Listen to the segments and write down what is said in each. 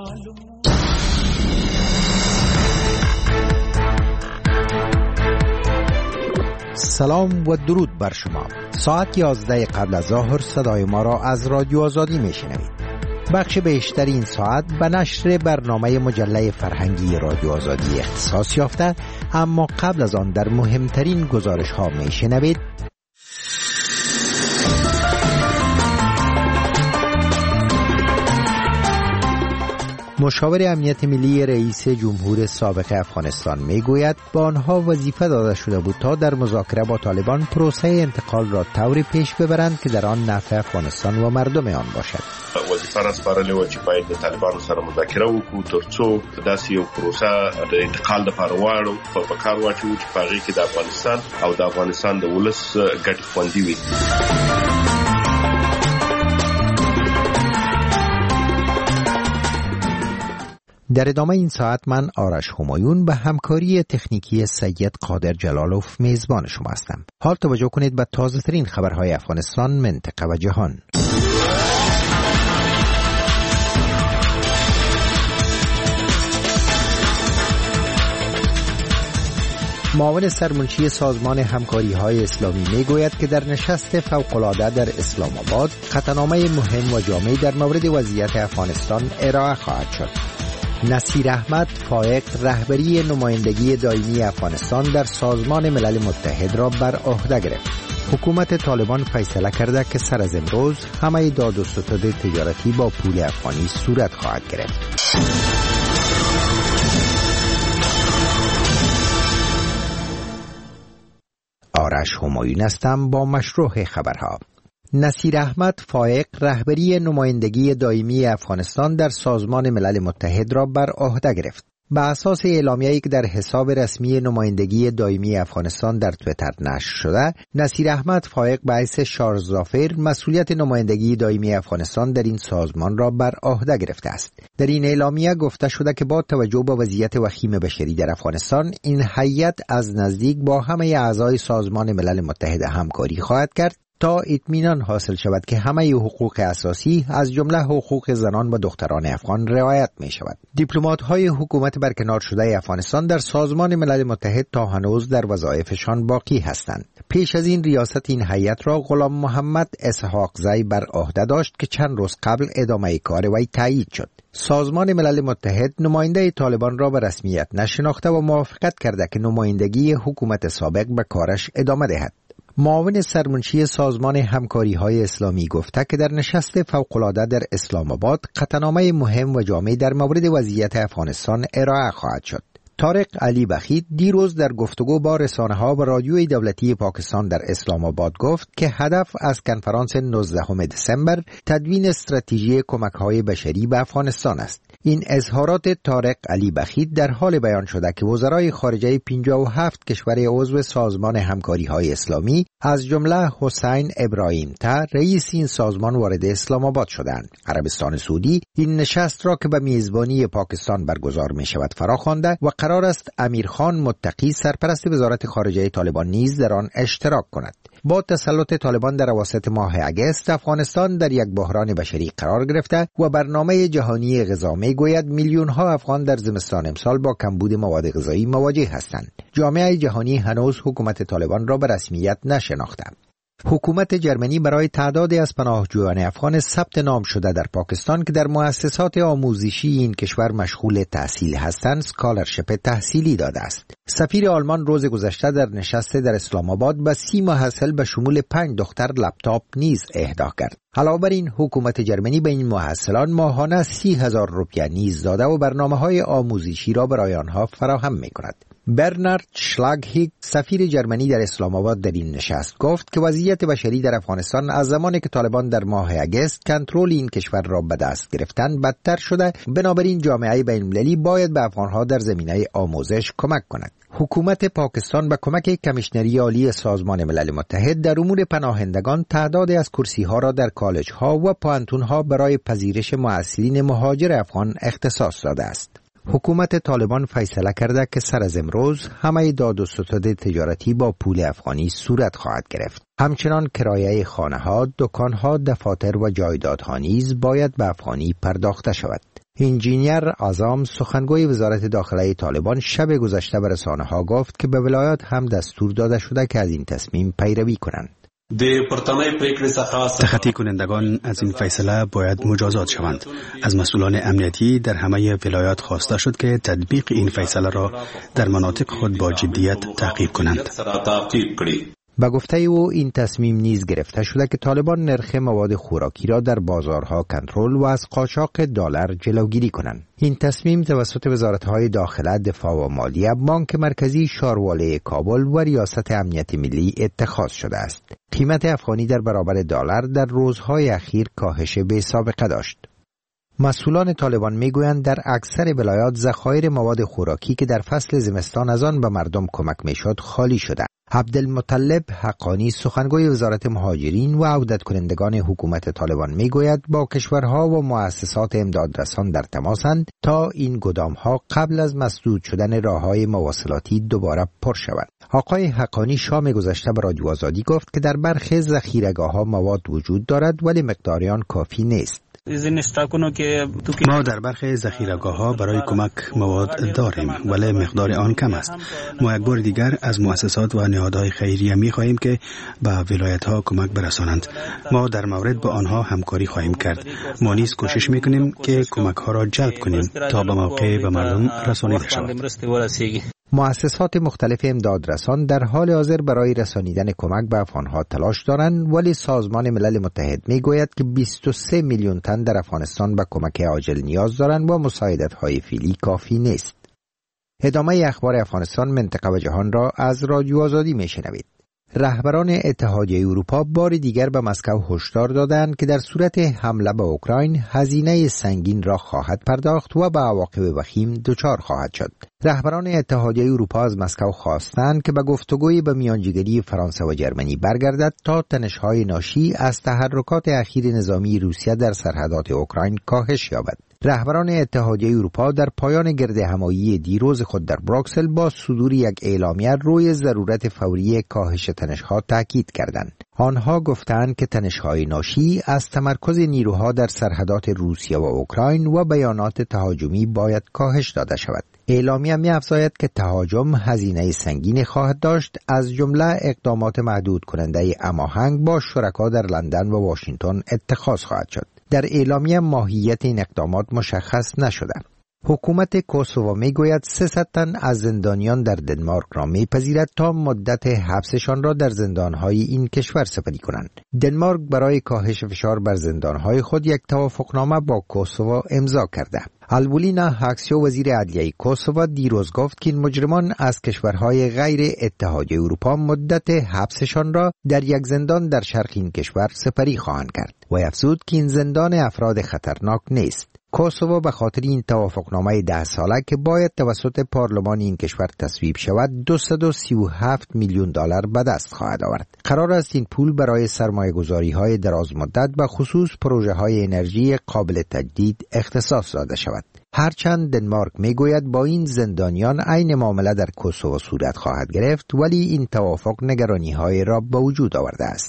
سلام و درود بر شما. ساعت 11 قبل از ظهر صدای ما را از رادیو آزادی میشنوید. بخش بیشتر این ساعت به نشر برنامه مجله فرهنگی رادیو آزادی اختصاص یافته، اما قبل از آن در مهمترین گزارش ها میشنوید. مشاور امنیت ملی رئیس جمهور سابق افغانستان میگوید با آنها وظیفه داده شده بود تا در مذاکره با طالبان پروسه انتقال را طوری پیش ببرند که در آن نفع افغانستان و مردم آن باشد. وظیفه را سپارلې و چې باید د طالبانو سره مذاکره وکړو ترڅو داسې یو پروسه د انتقال لپاره واړو په کار واچوو چې په هغې کې د افغانستان او د افغانستان د ولس ګټې خوندي وي. در ادامه این ساعت من آرش همایون به همکاری تکنیکی سید قادر جلالوف میزبان شما هستم. حال توجه کنید به تازه ترین خبرهای افغانستان، منطقه و جهان. معاون سرمنشی سازمان همکاری‌های اسلامی میگوید که در نشست فوق‌العاده در اسلام آباد قطعنامه مهم و جامع در مورد وضعیت افغانستان ارائه خواهد شد. نصیر احمد فائق رهبری نمایندگی دائمی افغانستان در سازمان ملل متحد را بر عهده گرفت. حکومت طالبان فیصله کرده که سر از امروز همه داد و ستد تجارتی با پول افغانی صورت خواهد گرفت. آرش همایون هستم با مشروع خبرها. نصیر احمد فائق رهبری نمایندگی دائمی افغانستان در سازمان ملل متحد را بر عهده گرفت. به اساس اعلامیه‌ای که در حساب رسمی نمایندگی دائمی افغانستان در توییتر نشر شده، نصیر احمد فائق به حیث شارژزافر مسئولیت نمایندگی دائمی افغانستان در این سازمان را بر عهده گرفته است. در این اعلامیه گفته شده که با توجه به وضعیت وخیم بشری در افغانستان، این هیئت از نزدیک با همه اعضای سازمان ملل متحد همکاری خواهد کرد تا اطمینان حاصل شود که همه حقوق اساسی از جمله حقوق زنان و دختران افغان رعایت می شود. دیپلمات‌های حکومت برکنار شده افغانستان در سازمان ملل متحد تا هنوز در وظایفشان باقی هستند. پیش از این ریاست این هیئت را غلام محمد اسحاقزی بر عهده داشت که چند روز قبل ادامه کار وی تایید شد. سازمان ملل متحد نماینده طالبان را به رسمیت نشناخته و موافقت کرده که نمایندگی حکومت سابق به کارش ادامه دهد. معاون سرمنشی سازمان همکاری‌های اسلامی گفته که در نشست فوق‌العاده در اسلام آباد قطعنامه مهم و جامع در مورد وضعیت افغانستان ارائه خواهد شد. طارق علی بخیت دیروز در گفتگو با رسانه‌ها و رادیوی دولتی پاکستان در اسلام آباد گفت که هدف از کنفرانس 19 دسامبر تدوین استراتژی کمک‌های بشری به افغانستان است. این اظهارات طارق علی بخیت در حال بیان شده که وزرای خارجه 57 کشور عضو سازمان همکاری‌های اسلامی از جمله حسین ابراهیم تا رئیس این سازمان وارد اسلام آباد شدند. عربستان سعودی این نشست را که به میزبانی پاکستان برگزار می شود فراخوانده و قرار است امیرخان متقی سرپرست وزارت خارجه طالبان نیز در آن اشتراک کند. با تسلط طالبان در اواسط ماه اگست، افغانستان در یک بحران بشری قرار گرفته و برنامه جهانی غذا میگوید میلیون ها افغان در زمستان امسال با کمبود مواد غذایی مواجه هستند. جامعه جهانی هنوز حکومت طالبان را به رسمیت نشناخته. حکومت جرمنی برای تعدادی از پناهجویان افغان ثبت نام شده در پاکستان که در مؤسسات آموزشی این کشور مشغول تحصیل هستند اسکالرشپ تحصیلی داده است. سفیر آلمان روز گذشته در نشست در اسلام آباد به 30 محصل به شمول 5 دختر لپتاپ نیز اهدا کرد. علاوه بر این حکومت جرمنی به این محصلان ماهانه 30,000 روپیه نیز داده و برنامه‌های آموزشی را برای آنها فراهم می‌کند. برنارد شلاگهیگ سفیر جرمنی در اسلام آباد در این نشست گفت که وضعیت بشری در افغانستان از زمانی که طالبان در ماه اگست کنترل این کشور را به دست گرفتند بدتر شده، بنابراین جامعه بین‌المللی باید به افغانها در زمینه آموزش کمک کند. حکومت پاکستان به کمک کمیشنری عالی سازمان ملل متحد در امور پناهندگان تعدادی از کرسی‌ها را در کالج‌ها و پوهنتون‌ها برای پذیرش محصلین مهاجر افغان اختصاص داده است. حکومت طالبان فیصله کرده که سر از امروز همه داد و ستد تجارتی با پول افغانی صورت خواهد گرفت. همچنان کرایه خانه‌ها، دکان‌ها، دفاتر و جایدادها نیز باید به افغانی پرداخته شود. انجینیر اعظم سخنگوی وزارت داخله طالبان شب گذشته به رسانه‌ها گفت که به ولایات هم دستور داده شده که از این تصمیم پیروی کنند. تخطی کنندگان از این فیصله باید مجازات شوند. از مسئولان امنیتی در همه ولایات خواسته شد که تطبیق این فیصله را در مناطق خود با جدیت تعقیب کنند. با گفته او این تصمیم نیز گرفته شده که طالبان نرخ مواد خوراکی را در بازارها کنترل و از قاچاق دلار جلوگیری کنند. این تصمیم توسط وزارت‌های داخله، دفاع و مالیه، بانک مرکزی، شارواله کابل و ریاست امنیت ملی اتخاذ شده است. قیمت افغانی در برابر دلار در روزهای اخیر کاهش بی‌سابقه داشت. مسئولان طالبان میگویند در اکثر ولایات ذخایر مواد خوراکی که در فصل زمستان از آن به مردم کمک میشد خالی شده. عبدالمطلب حقانی سخنگوی وزارت مهاجرین و عودت کنندگان حکومت طالبان میگوید با کشورها و مؤسسات امدادرسان در تماسند تا این گدامها قبل از مسدود شدن راههای مواصلاتی دوباره پر شوند. آقای حقانی شام گذشته به رادیو آزادی گفت که در برخی ذخیره‌گاه‌ها مواد وجود دارد ولی مقدار آن کافی نیست. ما در برخی ذخیره‌گاه‌ها برای کمک مواد داریم ولی مقدار آن کم است. ما یک بار دیگر از مؤسسات و نهادهای خیریه می‌خواهیم که به ولایت‌ها کمک برسانند. ما در مورد با آنها همکاری خواهیم کرد. ما نیز کوشش می‌کنیم که کمک‌ها را جلب کنیم تا به موقع به مردم رسانیده شود. مؤسسات مختلف امدادرسان در حال حاضر برای رسانیدن کمک به افغانها تلاش دارند ولی سازمان ملل متحد میگوید که 23 میلیون تن در افغانستان به کمک عاجل نیاز دارند و مساعدت‌های فعلی کافی نیست. ادامه اخبار افغانستان، منطقه و جهان را از رادیو آزادی میشنوید. رهبران اتحادیه اروپا بار دیگر به مسکو هشدار دادند که در صورت حمله به اوکراین هزینه سنگین را خواهد پرداخت و به عواقب وخیم دچار خواهد شد. رهبران اتحادیه اروپا از مسکو خواستند که به گفتگوی به میانجیگری فرانسه و جرمنی برگردد تا تنش‌های ناشی از تحرکات اخیر نظامی روسیه در سرحدات اوکراین کاهش یابد. رهبران اتحادیه اروپا در پایان گرد همایی دیروز خود در بروکسل با صدور یک اعلامیه روی ضرورت فوری کاهش تنش‌ها تاکید کردند. آنها گفتند که تنش‌های ناشی از تمرکز نیروها در سرحدات روسیه و اوکراین و بیانات تهاجمی باید کاهش داده شود. اعلامیه می‌افزاید که تهاجم هزینه سنگین خواهد داشت، از جمله اقدامات محدود کننده هماهنگ با شرکا در لندن و واشنگتن اتخاذ خواهد شد. در اعلامیه ماهیت این اقدامات مشخص نشده. حکومت کوسوو میگوید 300 تن از زندانیان در دنمارک را میپذیرد تا مدت حبسشان را در زندانهای این کشور سپری کنند. دنمارک برای کاهش فشار بر زندانهای خود یک توافقنامه با کوسوو امضا کرده. البولینا هاکسیو وزیر عدلیه کوسوو دیروز گفت که این مجرمان از کشورهای غیر اتحادیه اروپا مدت حبسشان را در یک زندان در شرق این کشور سپری خواهند کرد و افزود که این زندان افراد خطرناک نیست. کوسوو به خاطر این توافقنامه 10 ساله که باید توسط پارلمان این کشور تصویب شود 237 میلیون دلار به دست خواهد آورد. قرار است این پول برای سرمایه‌گذاری‌های دراز مدت به خصوص پروژه‌های انرژی قابل تجدید اختصاص داده شود. هرچند دنمارک میگوید با این زندانیان عین معامله در کوسوو صورت خواهد گرفت ولی این توافق نگرانی‌های را به وجود آورده است.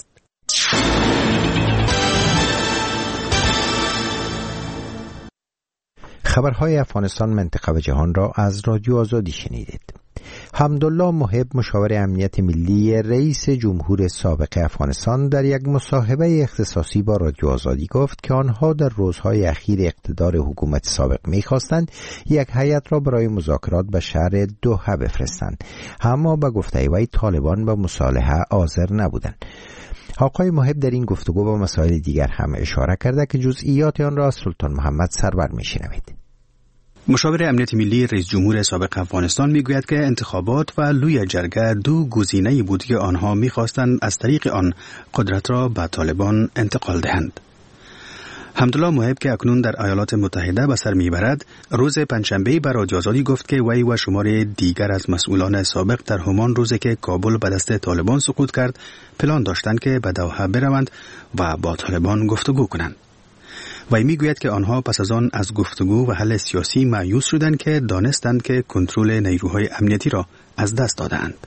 خبرهای افغانستان، منطقه و جهان را از رادیو آزادی شنیدید. حمدالله محب، مشاور امنیت ملی رئیس جمهور سابق افغانستان، در یک مصاحبه اختصاصی با رادیو آزادی گفت که آنها در روزهای اخیر اقتدار حکومت سابق می‌خواستند یک هیئت را برای مذاکرات به شهر دوحه بفرستند، اما به گفته وی طالبان به مصالحه حاضر نبودند. آقای محب در این گفتگو با مسائل دیگر هم اشاره کرده که جزئیات آن را از سلطان محمد سرور می‌شنوید. مشاور امنیت ملی رئیس جمهور سابق افغانستان میگوید که انتخابات و لوی جرگه دو گزینه بود که آنها میخواستند از طریق آن قدرت را به طالبان انتقال دهند. حمدالله محب که اکنون در ایالات متحده به سر میبرد، روز پنجشنبه به رادیو آزادی گفت که وی و شمار دیگر از مسئولان سابق در همان روزی که کابل به دست طالبان سقوط کرد پلان داشتند که به دوحه بروند و با طالبان گفتگو کنند. وی میگوید که آنها پس از آن از گفتگو و حل سیاسی مایوس شدند که دانستند که کنترل نیروهای امنیتی را از دست دادند.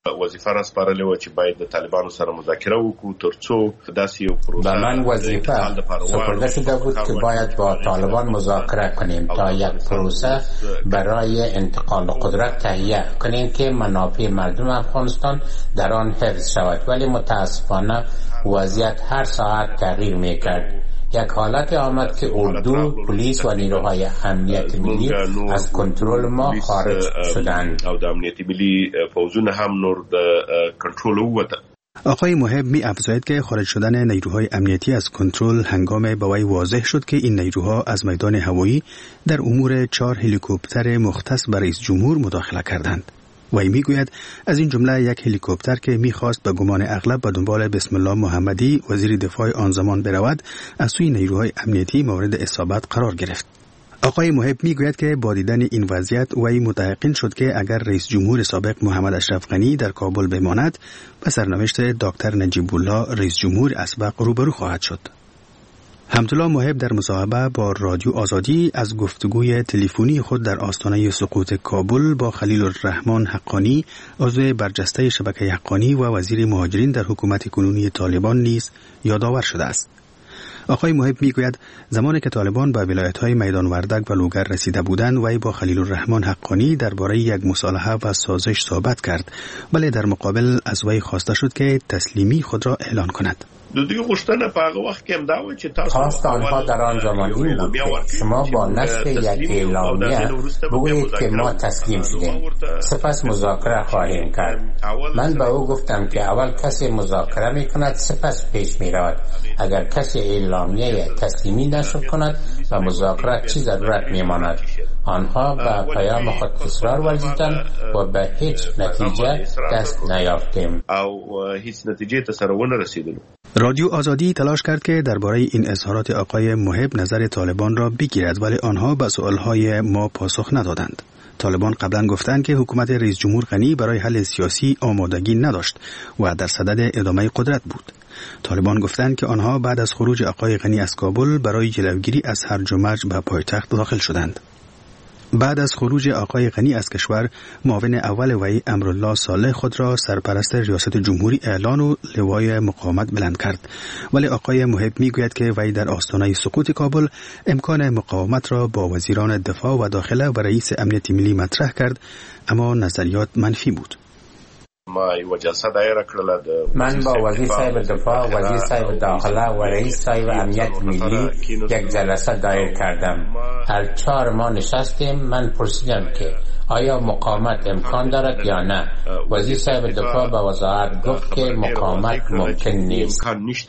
وظیفه را سپارلې و چې باید د طالبانو سره مذاکره وکړو ترڅو داسې یو پروسه به من وظیفه سپرده شده بود که باید با طالبان مذاکره کنیم تا یک پروسه برای انتقال قدرت تهیه کنیم که منافع مردم افغانستان در آن حفظ شود، ولی متاسفانه وضعیت هر ساعت تغییر میکرد. یک حالت آمد که اردو، پلیس و نیروهای امنیت ملی از کنترل ما خارج شدند. او د امنیت ملی فوزونه هم نور د کنترل ووته. آقای محب می افزاید که خارج شدن نیروهای امنیتی از کنترل هنگام به وی واضح شد که این نیروها از میدان هوایی در امور 4 هلیکوپتر مختص به رئیس جمهور مداخله کردند. وی میگوید از این جمله یک هلیکوپتر که میخواست به گمان اغلب به دنبال بسم الله محمدی وزیر دفاع آن زمان برود از سوی نیروهای امنیتی مورد اصابت قرار گرفت. آقای محب میگوید که با دیدن این وضعیت وی متيقن شد که اگر رئیس جمهور سابق محمد اشرف غنی در کابل بماند به سرنوشت دکتر نجیب الله رئیس جمهور اسبق روبرو خواهد شد. حمدالله محب در مصاحبه با رادیو آزادی از گفتگوی تلفنی خود در آستانه سقوط کابل با خلیل الرحمن حقانی عضو برجسته شبکه حقانی و وزیر مهاجرین در حکومت کنونی طالبان نیز یادآور شده است. آقای محب میگوید زمانی که طالبان به ولایت‌های میدان وردک و لوگر رسیده بودند وی با خلیل الرحمن حقانی درباره یک مصالحه و سازش صحبت کرد، ولی در مقابل از وی خواسته شد که تسلیمی خود را اعلان کند. خواست آنها در آن زمان این بود که شما با نشر یک اعلامیه بگویید که ما تسلیم شدیم، سپس مذاکره خواهیم کرد. من به او گفتم که اول کسی مذاکره می کند سپس پیش می رود. اگر کسی اعلامیه تسلیمی نشر کند و مذاکره چی ضرورت می ماند؟ آنها به پیام خود اصرار ورزیدند و به هیچ نتیجه دست نیافتیم. رادیو آزادی تلاش کرد که درباره این اظهارات آقای محب نظر طالبان را بگیرد، ولی آنها به سؤالهای ما پاسخ ندادند. طالبان قبلا گفتند که حکومت رئیس جمهور غنی برای حل سیاسی آمادگی نداشت و در صدد ادامه قدرت بود. طالبان گفتند که آنها بعد از خروج آقای غنی از کابل برای جلوگیری از هرج و مرج به پایتخت داخل شدند. بعد از خروج آقای غنی از کشور، معاون اول وی امرالله صالح خود را سرپرست ریاست جمهوری اعلان و لوای مقاومت بلند کرد، ولی آقای محب میگوید که وی در آستانه سقوط کابل امکان مقاومت را با وزیران دفاع و داخله و رئیس امنیت ملی مطرح کرد، اما نظریات منفی بود. من با وزیر صاحب دفاع، وزیر صاحب داخله و رئیس صاحب امنیت ملی یک جلسه دایر کردم. هر 4 ما نشستیم. من پرسیدم که آیا مقاومت امکان دارد یا نه. وزیر صاحب دفاع به وزارت گفت که مقاومت ممکن نیست.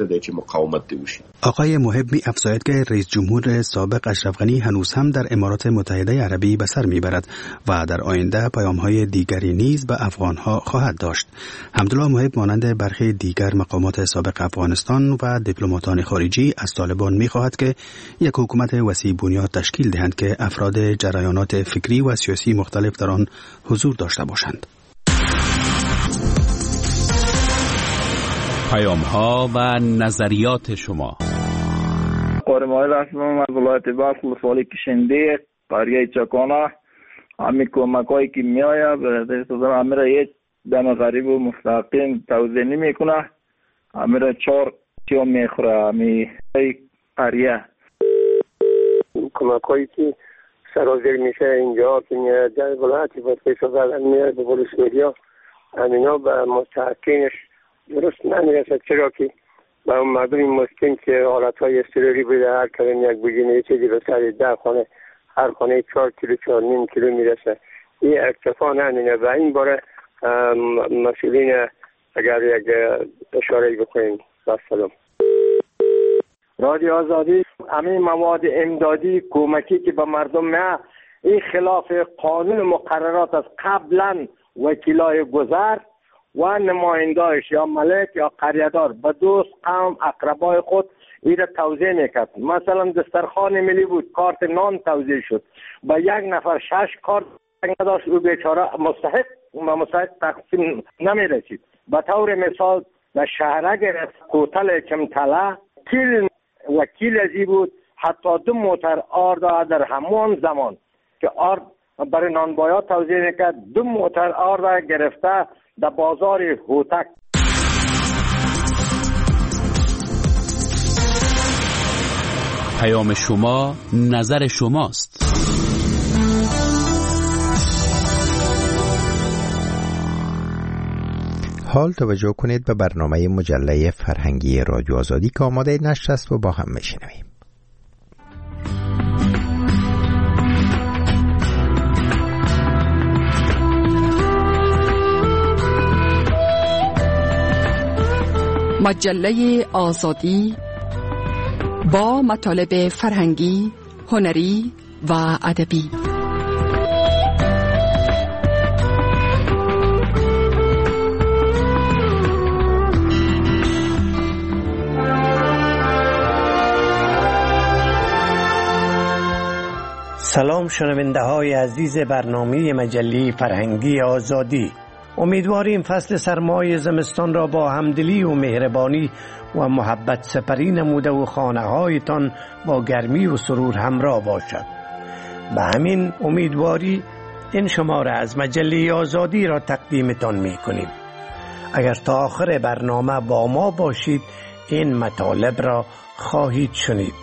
آقای محب می افزاید که رئیس جمهور سابق اشرف غنی هنوز هم در امارات متحده عربی به سر میبرد و در آینده پیام‌های دیگری نیز به افغان‌ها خواهد داشت. حمدالله محب مانند برخی دیگر مقامات سابق افغانستان و دیپلماتان خارجی از طالبان می‌خواهد که یک حکومت وسیع بنیاد تشکیل دهند که افراد جریانات فکری و سیاسی مختلف در آن حضور داشته باشند. پیام‌ها و نظریات شما. قرمایل هستم از ولایت بلخ، ولسوالی کشنده، قریه چکانه. همین کمک‌هایی که می‌آید به سازمان امیر یک دم غریب و مستقیم توضیح نمی‌کنه. امیر 4 کیو می‌خوره همین قریه. کمک‌هایی که سرازیر میشه اینجا که میاد در ولایتی فتحه شده میاد به پلیس میدیا همینا به مستحقینش درست نمیرسد، چرا که به اون مردم مسکین که حالتهای اضطراری بوده هر کلم یک بجینه چیزی به سر 10 خانه، هر خانه 4 کیلو 4.5 کیلو میرسه. این اکتفا نمینه و این باره مسئولین اگر یک اشاره بکنیم. سلام. رادیو آزادی همین مواد امدادی کمکی که به مردم نه، این خلاف قانون مقررات از قبلا وکیلای گذر و نماینده‌اش یا ملک یا قریه‌دار به دوست قوم اقربای خود این را توزیع میکرد. مثلا دسترخوان ملی بود، کارت نان توزیع شد، به یک نفر 6 کارت نداشت، او بیچاره مستحق تقسیم نمیرسید. به طور مثال به شهرک کوتل کمتله کل وکیل ازی بود، حتی 2 موتر آرد در همان زمان که آرد برای نانبایا توزیع میکرد. 2 موتر آرد گرفته در بازار هوتک. پیام شما، نظر شماست. حال توجه کنید به برنامه مجله فرهنگی رادیو آزادی که آماده نشر است و با هم میشنویم. مجله آزادی با مطالب فرهنگی، هنری و ادبی. سلام شنونده های عزیز برنامه مجله فرهنگی آزادی. امیدواریم فصل سرمای زمستان را با همدلی و مهربانی و محبت سپری نموده و خانه هایتان با گرمی و سرور همراه باشد. به همین امیدواری این شماره از مجله آزادی را تقدیمتان می کنیم. اگر تا آخر برنامه با ما باشید این مطالب را خواهید شنید.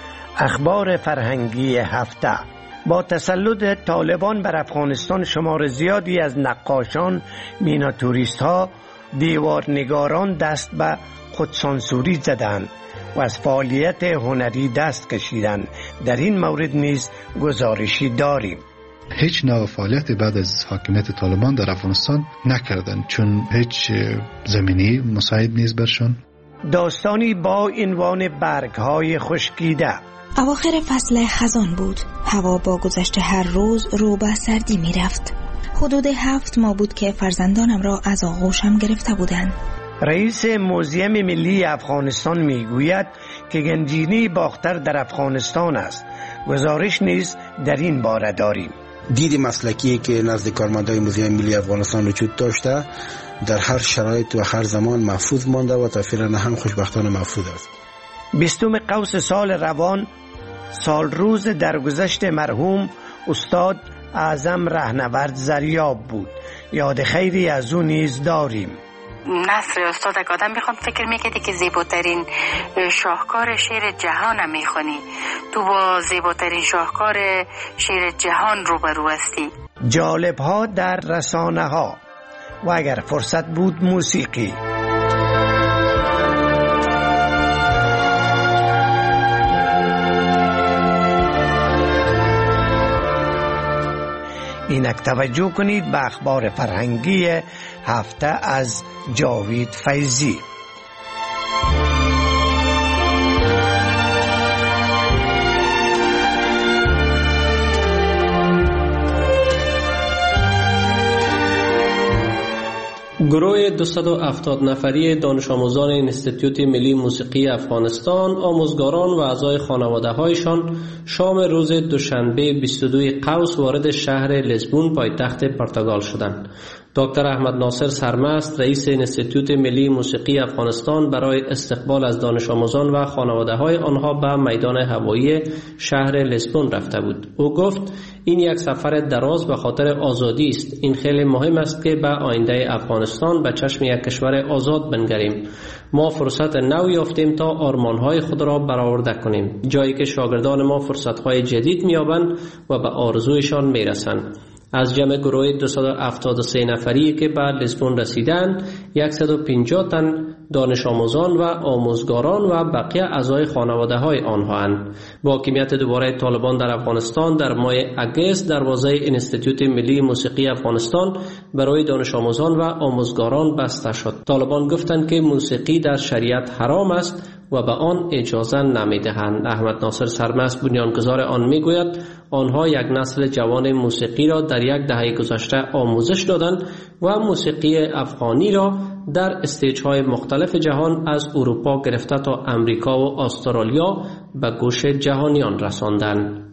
اخبار فرهنگی هفته: با تسلط طالبان بر افغانستان شمار زیادی از نقاشان، میناتوریست ها، دیوارنگاران دست به خودسانسوری زدند و از فعالیت هنری دست کشیدند. در این مورد نیز گزارشی داریم. هیچ نوع فعالیت بعد از حاکمیت طالبان در افغانستان نکردند چون هیچ زمینی مساعد نیست برشان. داستانی با عنوان برگ‌های خشکیده. اواخر فصل خزان بود. هوا با گذشت هر روز رو به سردی می رفت. حدود 7 ماه بود که فرزندانم را از آغوشم گرفته بودند. رئیس موزیم ملی افغانستان می گوید که گنجینه باختر در افغانستان است. گزارش نیز در این باره داریم. دید مسلکی که نزد کارمندان موزیم ملی افغانستان وجود داشته در هر شرایط و هر زمان محفوظ مانده و تا فعلا هم خوشبختانه محفوظ است. 20 قوس سال روان، سال روز درگذشت مرحوم استاد اعظم رهنورد زریاب بود. یاد خیری از او نیز داریم. نصر استاد آدم میخوان فکر میکردی که زیباترین شاهکار شعر جهان میخونی. تو با زیباترین شاهکار شعر جهان روبرو هستی. جالب ها در رسانه ها و اگر فرصت بود موسیقی. اینک توجه کنید به اخبار فرهنگی هفته از جاوید فیضی. گروه 270 نفری دانش آموزان انستیتوت ملی موسیقی افغانستان، آموزگاران و اعضای خانواده هایشان شام روز دوشنبه 22 قوس وارد شهر لیسبون پایتخت پرتغال شدند. دکتر احمد ناصر سرمست، رئیس انستیتوت ملی موسیقی افغانستان، برای استقبال از دانش آموزان و خانواده های آنها به میدان هوایی شهر لیسبون رفته بود. او گفت این یک سفر دراز به خاطر آزادی است. این خیلی مهم است که به آینده افغانستان به چشم یک کشور آزاد بنگریم. ما فرصت نو یافتیم تا آرمان‌های خود را برآورده کنیم، جایی که شاگردان ما فرصت‌های جدید می‌یابند و به آرزویشان می‌رسند. از جمع گروه 273 نفری که به لیسبون رسیدند، 150 تن دانش آموزان و آموزگاران و بقیه اعضای خانواده های آنهااند. با حاکمیت دوباره طالبان در افغانستان در ماه اگست دروازه انستیتوت ملی موسیقی افغانستان برای دانش آموزان و آموزگاران بسته شد. طالبان گفتند که موسیقی در شریعت حرام است و به آن اجازه نمیدهند. احمد ناصر سرمست، بنیانگذار آن، میگوید آنها یک نسل جوان موسیقی را در یک دهه گذشته آموزش دادند و موسیقی افغانی را در استیج‌های مختلف جهان از اروپا گرفته تا امریکا و استرالیا به گوش جهانیان رساندند.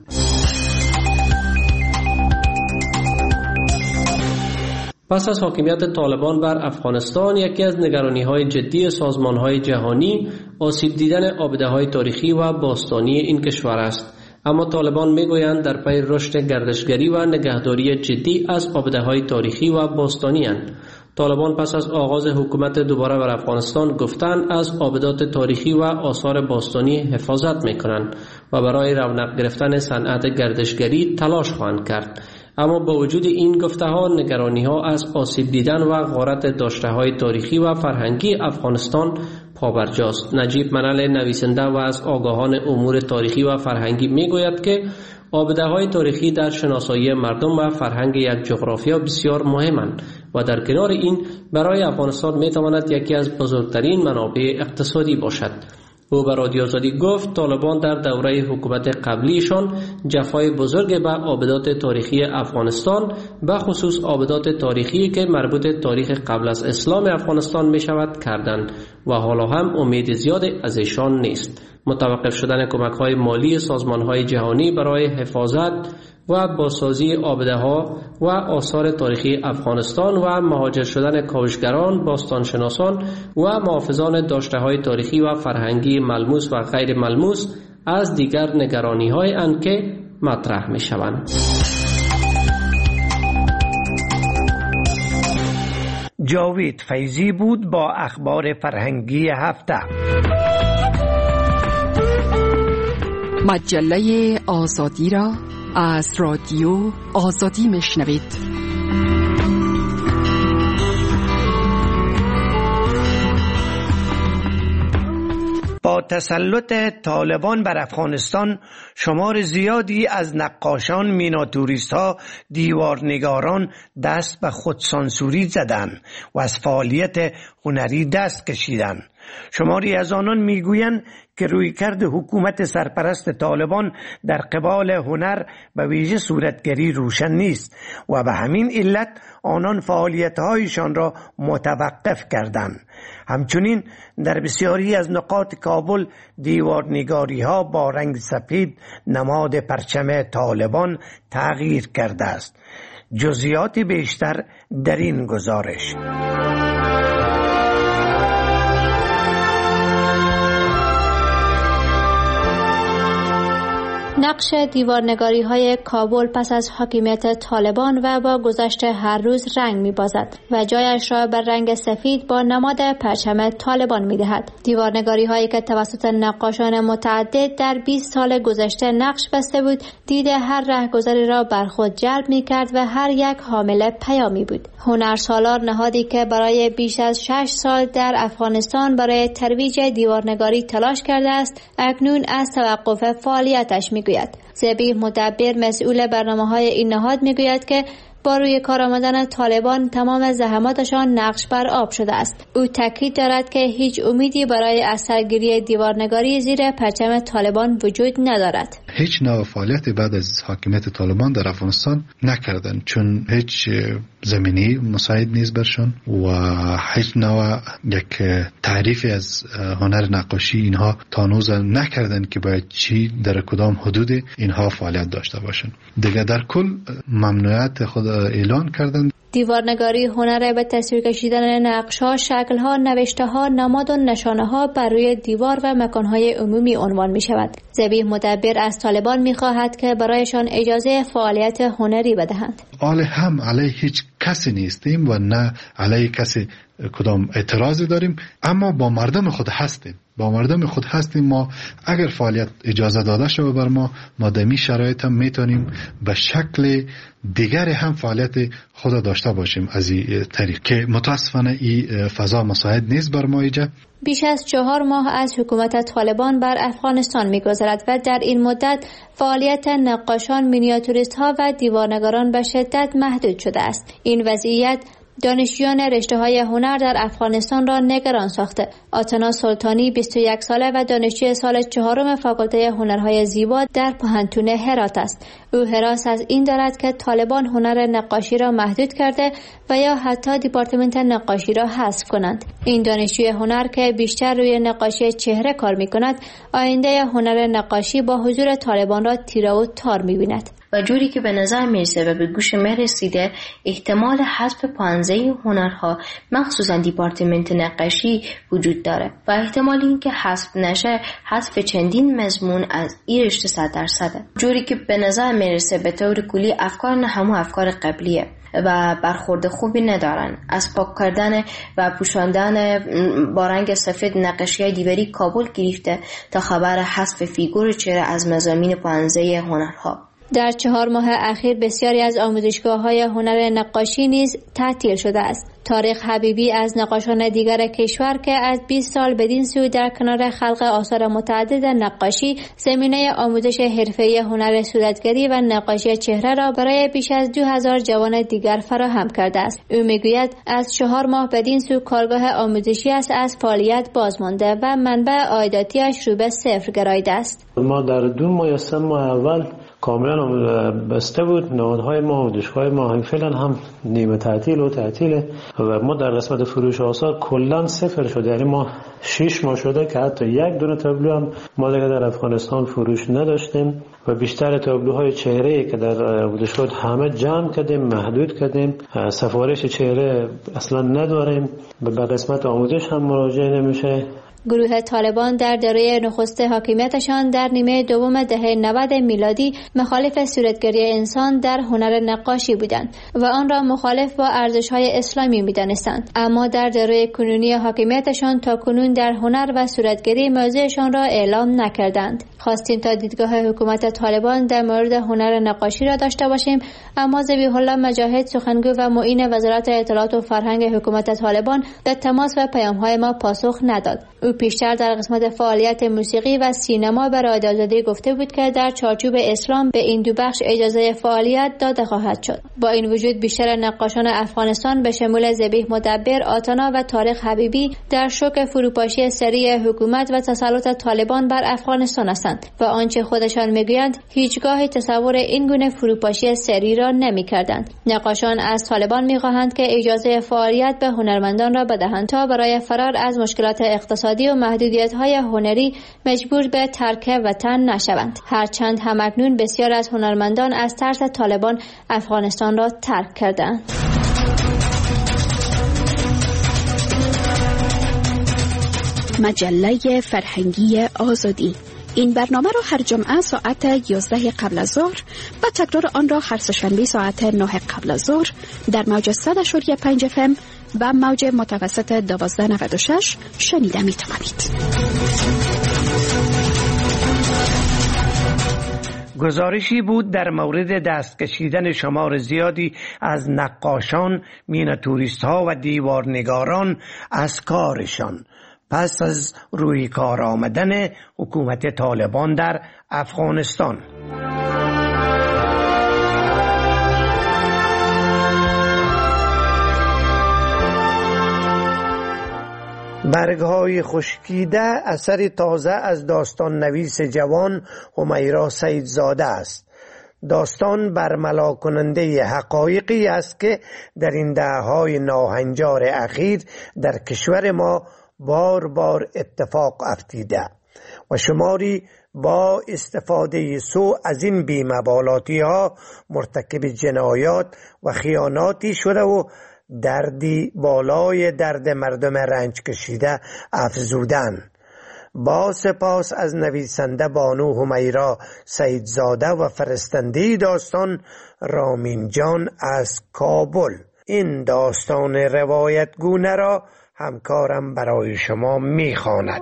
پس از حاکمیت طالبان بر افغانستان، یکی از نگرانی‌های جدی سازمان‌های جهانی آسیب دیدن آبده‌های تاریخی و باستانی این کشور است. اما طالبان میگویند در پی رشد گردشگری و نگهداری جدی از آبده‌های تاریخی و باستانی اند. طالبان پس از آغاز حکومت دوباره بر افغانستان گفتند از آبدات تاریخی و آثار باستانی حفاظت میکنند و برای رونق گرفتن صنعت گردشگری تلاش خواهند کرد. اما با وجود این گفته‌ها، نگرانی‌ها از آسیب دیدن و غارت داشته‌های تاریخی و فرهنگی افغانستان پابرجاست. نجیب منل، نویسنده و از آگاهان امور تاریخی و فرهنگی میگوید که آبده‌های تاریخی در شناسایی مردم و فرهنگ یک جغرافیا بسیار مهمند و در کنار این برای افغانستان میتواند یکی از بزرگترین منابع اقتصادی باشد. او به رادیو آزادی گفت طالبان در دوره حکومت قبلیشان جفای بزرگ به آبدات تاریخی افغانستان، به خصوص آبدات تاریخی که مربوط تاریخ قبل از اسلام افغانستان می شود کردند و حالا هم امید زیاد از ایشان نیست. متوقف شدن کمک‌های مالی سازمان‌های جهانی برای حفاظت و بازسازی آبده‌ها و آثار تاریخی افغانستان و مهاجر شدن کاوشگران، باستانشناسان و محافظان داشته‌های تاریخی و فرهنگی ملموس و غیر ملموس از دیگر نگرانی‌های اند که مطرح می‌شوند. جاوید فیضی بود با اخبار فرهنگی هفته. مجله آزادی را از رادیو آزادی میشنوید. با تسلط طالبان بر افغانستان، شمار زیادی از نقاشان، میناتوریست‌ها، دیوارنگاران دست به خودسانسوری زدند و از فعالیت هنری دست کشیدند. شماری از آنان میگویند که رویکرد حکومت سرپرست طالبان در قبال هنر به ویژه صورتگری روشن نیست و به همین علت آنان فعالیت‌هایشان را متوقف کردند. همچنین در بسیاری از نقاط کابل دیوارنگاری‌ها با رنگ سفید نماد پرچم طالبان تغییر کرده است. جزئیات بیشتر در این گزارش. نقش دیوارنگاری های کابل پس از حاکمیت طالبان و با گذشت هر روز رنگ می بازد و جایش را بر رنگ سفید با نماد پرچم طالبان می دهد. دیوارنگاری هایی که توسط نقاشان متعدد در 20 سال گذشته نقش بسته بود، دید هر رهگذری را بر خود جلب می کرد و هر یک حامل پیامی بود. هنرسالار، نهادی که برای بیش از 6 سال در افغانستان برای ترویج دیوارنگاری تلاش کرده است، اکنون از توقف فعالیتش می گوید. ذبیح مدبر، مسئول برنامه‌های این نهاد، میگوید که با روی کار آمدن طالبان تمام زحماتشان نقش بر آب شده است. او تاکید دارد که هیچ امیدی برای اثرگیری دیوارنگاری زیر پرچم طالبان وجود ندارد. هیچ نوع فعالیت بعد از حاکمیت طالبان در افغانستان نکردن، چون هیچ زمینی مساعد نیست برشان و هیچ نوع یک تعریفی از هنر نقاشی اینها تا هنوز نکردن که باید چی در کدام حدود اینها فعالیت داشته باشن. دیگه در کل ممنوعیت خود اعلان کردن. دیوارنگاری هنر به تصویر کشیدن نقش‌ها، شکل‌ها، نوشته‌ها، نماد و نشانه‌ها بر روی دیوار و مکان‌های عمومی عنوان می‌شود. ذبیح مدبر از طالبان می‌خواهد که برایشان اجازه فعالیت هنری بدهند. هم علیه هیچ کسی نیستیم و نه علیه کسی کدام اعتراضی داریم، اما با مردم خود هستیم. ما اگر فعالیت اجازه داده شود بر ما در این شرایط هم میتونیم به شکل دیگر هم فعالیت خود داشته باشیم از این طریق که متاسفانه این فضا مساعد نیست بر ما اینجا. بیش از 4 ماه از حکومت طالبان بر افغانستان می‌گذرد و در این مدت فعالیت نقاشان، مینیاتوریست‌ها و دیوارنگاران به شدت محدود شده است. این وضعیت دانشجویان رشته‌های هنر در افغانستان را نگران ساخته. آتنا سلطانی 21 ساله و دانشجوی سال 4 فاکولته هنرهای زیبا در پوهنتون هرات است. او هراس از این دارد که طالبان هنر نقاشی را محدود کرده و یا حتی دیپارتمنت نقاشی را حذف کنند. این دانشجوی هنر که بیشتر روی نقاشی چهره کار می‌کند، آینده هنر نقاشی با حضور طالبان را تیره و تار می‌بیند. و جوری که به نظر میرسه و به گوش من رسیده احتمال حذف پانزه هنرها مخصوصا دیپارتمنت نقاشی وجود داره و احتمال این که حذف نشه حذف چندین مضمون از این رشته 100%. جوری که به نظر میرسه به طور کلی افکار نه همون افکار قبلیه و برخورد خوبی ندارن. از پاک کردن و پوشاندن با رنگ سفید نقاشی‌های دیواری کابل گرفته تا خبر حذف فیگور چهره از مضامین پانزه هنرها. در 4 ماه اخیر بسیاری از آموزشگاه‌های هنر نقاشی نیز تعطیل شده است. طارق حبیبی از نقاشان دیگر کشور که از 20 سال بدین سو در کنار خلق آثار متعدد نقاشی زمینه آموزش حرفه‌ای هنر صورتگری و نقاشی چهره را برای بیش از 2000 جوان دیگر فراهم کرده است. او میگوید از 4 ماه بدین سو کارگاه آموزشی است از فعالیت بازمانده و منبع عایداتیش رو به صفر گرایده است. ما در 2 ماه یا 3 ماه اول کاملا بسته بود. نهادهای ما و دانشگاه ما فعلا هم نیمه تعطیله و ما در قسمت فروش آثار کلا صفر شده. یعنی ما 6 ماه شده که حتی یک دونه تابلو هم ما دیگه در افغانستان فروش نداشتیم و بیشتر تابلوهای چهره که در بودش بود همه جمع کردیم، محدود کردیم. سفارش چهره اصلا نداریم و به قسمت آموزش هم مراجعه نمیشه. گروه طالبان در دوره نخست حاکمیتشان در نیمه دوم دهه 90 میلادی مخالف صورتگری انسان در هنر نقاشی بودند و آن را مخالف با ارزش‌های اسلامی می‌دانستند، اما در دوره کنونی حاکمیتشان تا کنون در هنر و صورتگری موضعشان را اعلام نکردند. خواستیم تا دیدگاه حکومت طالبان در مورد هنر نقاشی را داشته باشیم، اما ذبیح الله مجاهد سخنگو و معین وزارت اطلاعات و فرهنگ حکومت طالبان به تماس و پیام‌های ما پاسخ نداد. او پیشتر در قسمت فعالیت موسیقی و سینما به رادیو آزادی گفته بود که در چارچوب اسلام به این 2 بخش اجازه فعالیت داده خواهد شد. با این وجود بیشتر نقاشان افغانستان به شمول ذبیح مدبر، آتانا و طارق حبیبی در شوک فروپاشی سریع حکومت و تسلط طالبان بر افغانستان هستند و آنچه خودشان میگویند هیچگاه تصور این گونه فروپاشی سریع را نمی‌کردند. نقاشان از طالبان می‌خواهند که اجازه فعالیت به هنرمندان را بدهند تا برای فرار از مشکلات اقتصادی و محدودیت‌های هنری مجبور به ترک وطن نشوند. هرچند همکنون بسیار از هنرمندان از ترس طالبان افغانستان را ترک کردند. مجله فرهنگی آزادی. این برنامه را هر جمعه ساعت 11 قبل از ظهر و تکرار آن را هر سه‌شنبه ساعت 9 قبل از ظهر در موج 100.5 FM و موج متوسط 1296 شنیده می توانید. گزارشی بود در مورد دست کشیدن شمار زیادی از نقاشان، مینیاتوریست ها و دیوارنگاران از کارشان پس از روی کار آمدن حکومت طالبان در افغانستان. برگ‌های خشکیده اثری تازه از داستان نویس جوان همیرا سیدزاده است. داستان برملا کننده حقایقی است که در این دهه‌های ناهنجار اخیر در کشور ما بار بار اتفاق افتیده و شماری با استفاده سوء از این بی‌مبالاتی ها مرتکب جنایات و خیاناتی شده و دردی بالای درد مردم رنج کشیده افزودن. با سپاس از نویسنده بانو همیرا سیدزاده و فرستنده داستان رامین جان از کابل. این داستان روایت گونه را همکارم برای شما میخواند.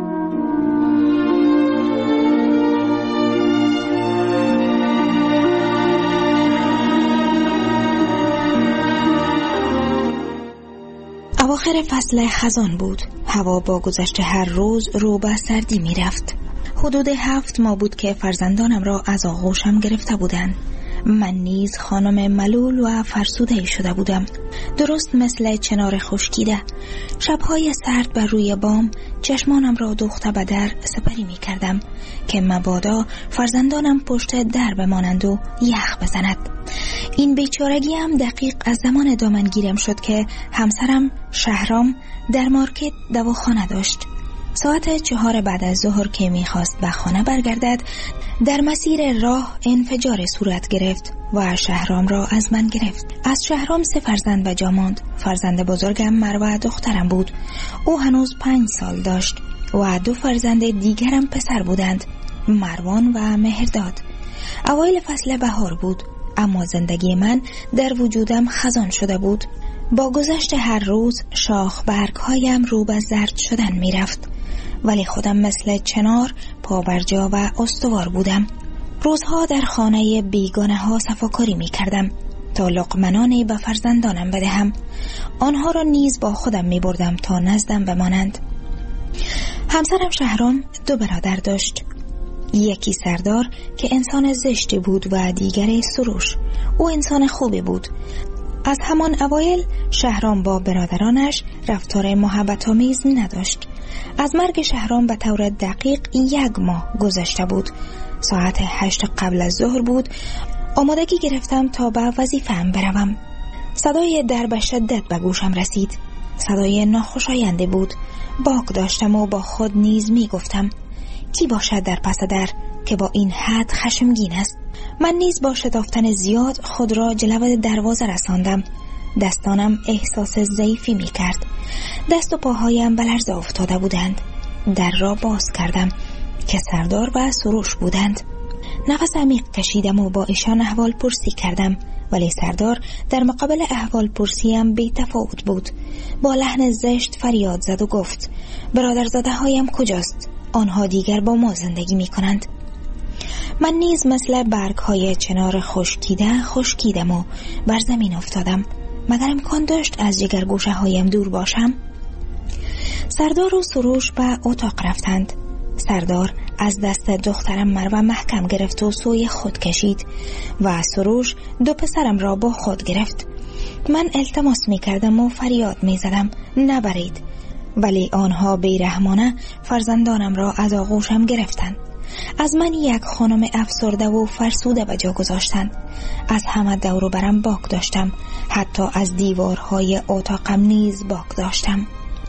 اواخر فصل خزان بود. هوا با گذشت هر روز رو به سردی می رفت. حدود 7 ماه بود که فرزندانم را از آغوشم گرفته بودند. من نیز خانم ملول و فرسوده شده بودم، درست مثل چنار خشکیده. شبهای سرد بر روی بام چشمانم را دوخته به در سپری می کردم که مبادا فرزندانم پشت در بمانند و یخ بزند. این بیچارگی هم دقیق از زمان دامنگیرم شد که همسرم شهرام در مارکت دواخانه داشت. ساعت 4 بعد از ظهر که میخواست به خانه برگردد، در مسیر راه انفجار صورت گرفت و شهرام را از من گرفت. از شهرام 3 فرزند به جا ماند. فرزند بزرگم مروه دخترم بود. او هنوز 5 سال داشت و 2 فرزند دیگرم پسر بودند، مروان و مهرداد. اوایل فصل بهار بود، اما زندگی من در وجودم خزان شده بود. با گذشت هر روز شاخ برگ‌هایم رو به زرد شدن می رفت، ولی خودم مثل چنار پابرجا و استوار بودم. روزها در خانه بیگانه ها صفاکاری می کردم تا لقمنانی به فرزندانم بدهم. آنها را نیز با خودم می بردم تا نزدم بمانند. همسرم شهرام 2 برادر داشت. یکی سردار که انسان زشتی بود و دیگری سروش. او انسان خوبی بود. از همان اوایل شهرام با برادرانش رفتار محبت‌آمیز نداشت. از مرگ شهرام به طور دقیق 1 ماه گذشته بود. ساعت 8 قبل از ظهر بود. آمادگی گرفتم تا به وظیفه‌ام بروم. صدای در به شدت به گوشم رسید. صدای ناخوشایندی بود. باک داشتم و با خود نیز می گفتم کی باشد در پس در که با این حد خشمگین است؟ من نیز با شتافتن زیاد خود را جلو دروازه رساندم. دستانم احساس ضعیفی می کرد. دست و پاهایم به لرزه افتاده بودند. در را باز کردم که سردار و سروش بودند. نفس عمیق کشیدم و با ایشان احوال پرسی کردم، ولی سردار در مقابل احوال پرسیم بی تفاوت بود. با لحن زشت فریاد زد و گفت برادرزاده هایم کجاست؟ آنها دیگر با ما زندگی می کنند. من نیز مثل برگ های چنار خشکیدم و بر زمین افتادم. مگر امکان داشت از جگر گوشه هایم دور باشم؟ سردار و سروش به اتاق رفتند. سردار از دست دخترم مروه محکم گرفت و سوی خود کشید و سروش 2 پسرم را با خود گرفت. من التماس می کردم و فریاد می زدم نبرید، ولی آنها بیرحمانه فرزندانم را از آغوشم گرفتند. از من 1 خانم افسرده و فرسوده به جا گذاشتند. از همه دور و برم باک داشتم. حتی از دیوارهای اتاقم نیز باک داشتم.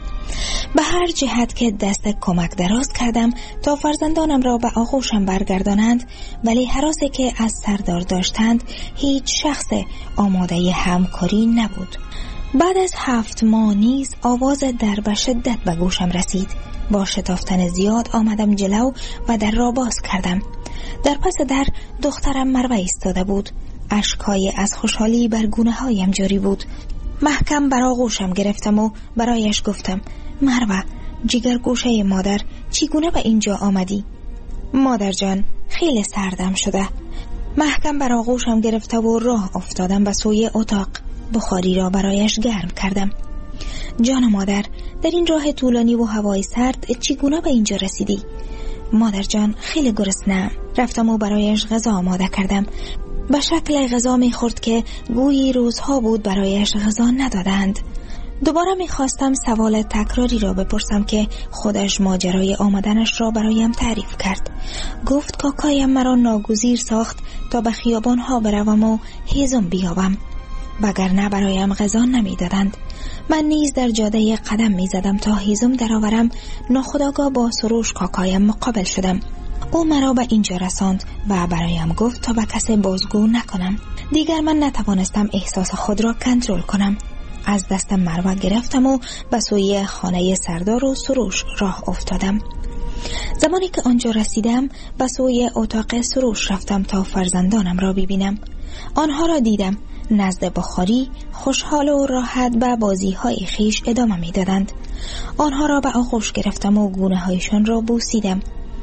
به هر جهت که دست کمک دراز کردم تا فرزندانم را به آغوشم برگردانند، ولی هراسی که از سردار داشتند هیچ شخص آماده همکاری نبود. بعد از 7 ماه نیز آواز در به شدت به گوشم رسید. با شتافتن زیاد آمدم جلو و در را باز کردم. در پس در دخترم مروه ایستاده بود. اشک‌های از خوشحالی بر گونه‌هایم جاری بود. محکم بر آغوشم گرفتم و برایش گفتم مروه جگر گوشه مادر، چگونه به اینجا آمدی؟ مادر جان خیلی سردم شده. محکم بر آغوشم گرفته و راه افتادم به سوی اتاق. بخاری را برایش گرم کردم. جان مادر، در این راه طولانی و هوای سرد چگونه به اینجا رسیدی؟ مادر جان خیلی گرسنه‌ام. رفتم و برایش غذا آماده کردم. به شکل غذا می‌خورد که گویی روزها بود برایش غذا ندادند. دوباره می‌خواستم سوال تکراری را بپرسم که خودش ماجرای آمدنش را برایم تعریف کرد. گفت کاکایم مرا ناگزیر ساخت تا به خیابان‌ها بروم و هیزم بیابم، وگرنه برایم غذا نمی‌دادند. من نیز در جاده قدم می‌زدم تا هیزم درآورم. ناخودآگاه با سروش کاکایم مقابل شدم. او مرا به اینجا رساند و برایم گفت تا به کسی بازگو نکنم. دیگر من نتوانستم احساس خود را کنترل کنم. از دست مروه گرفتم و به سوی خانه سردار و سروش راه افتادم. زمانی که آنجا رسیدم به سوی اتاق سروش رفتم تا فرزندانم را ببینم. آنها را دیدم نزد بخاری خوشحال و راحت به بازی‌های خیش ادامه می‌دادند. آنها را به آغوش گرفتم و گونه‌هایشان را بوسیدم.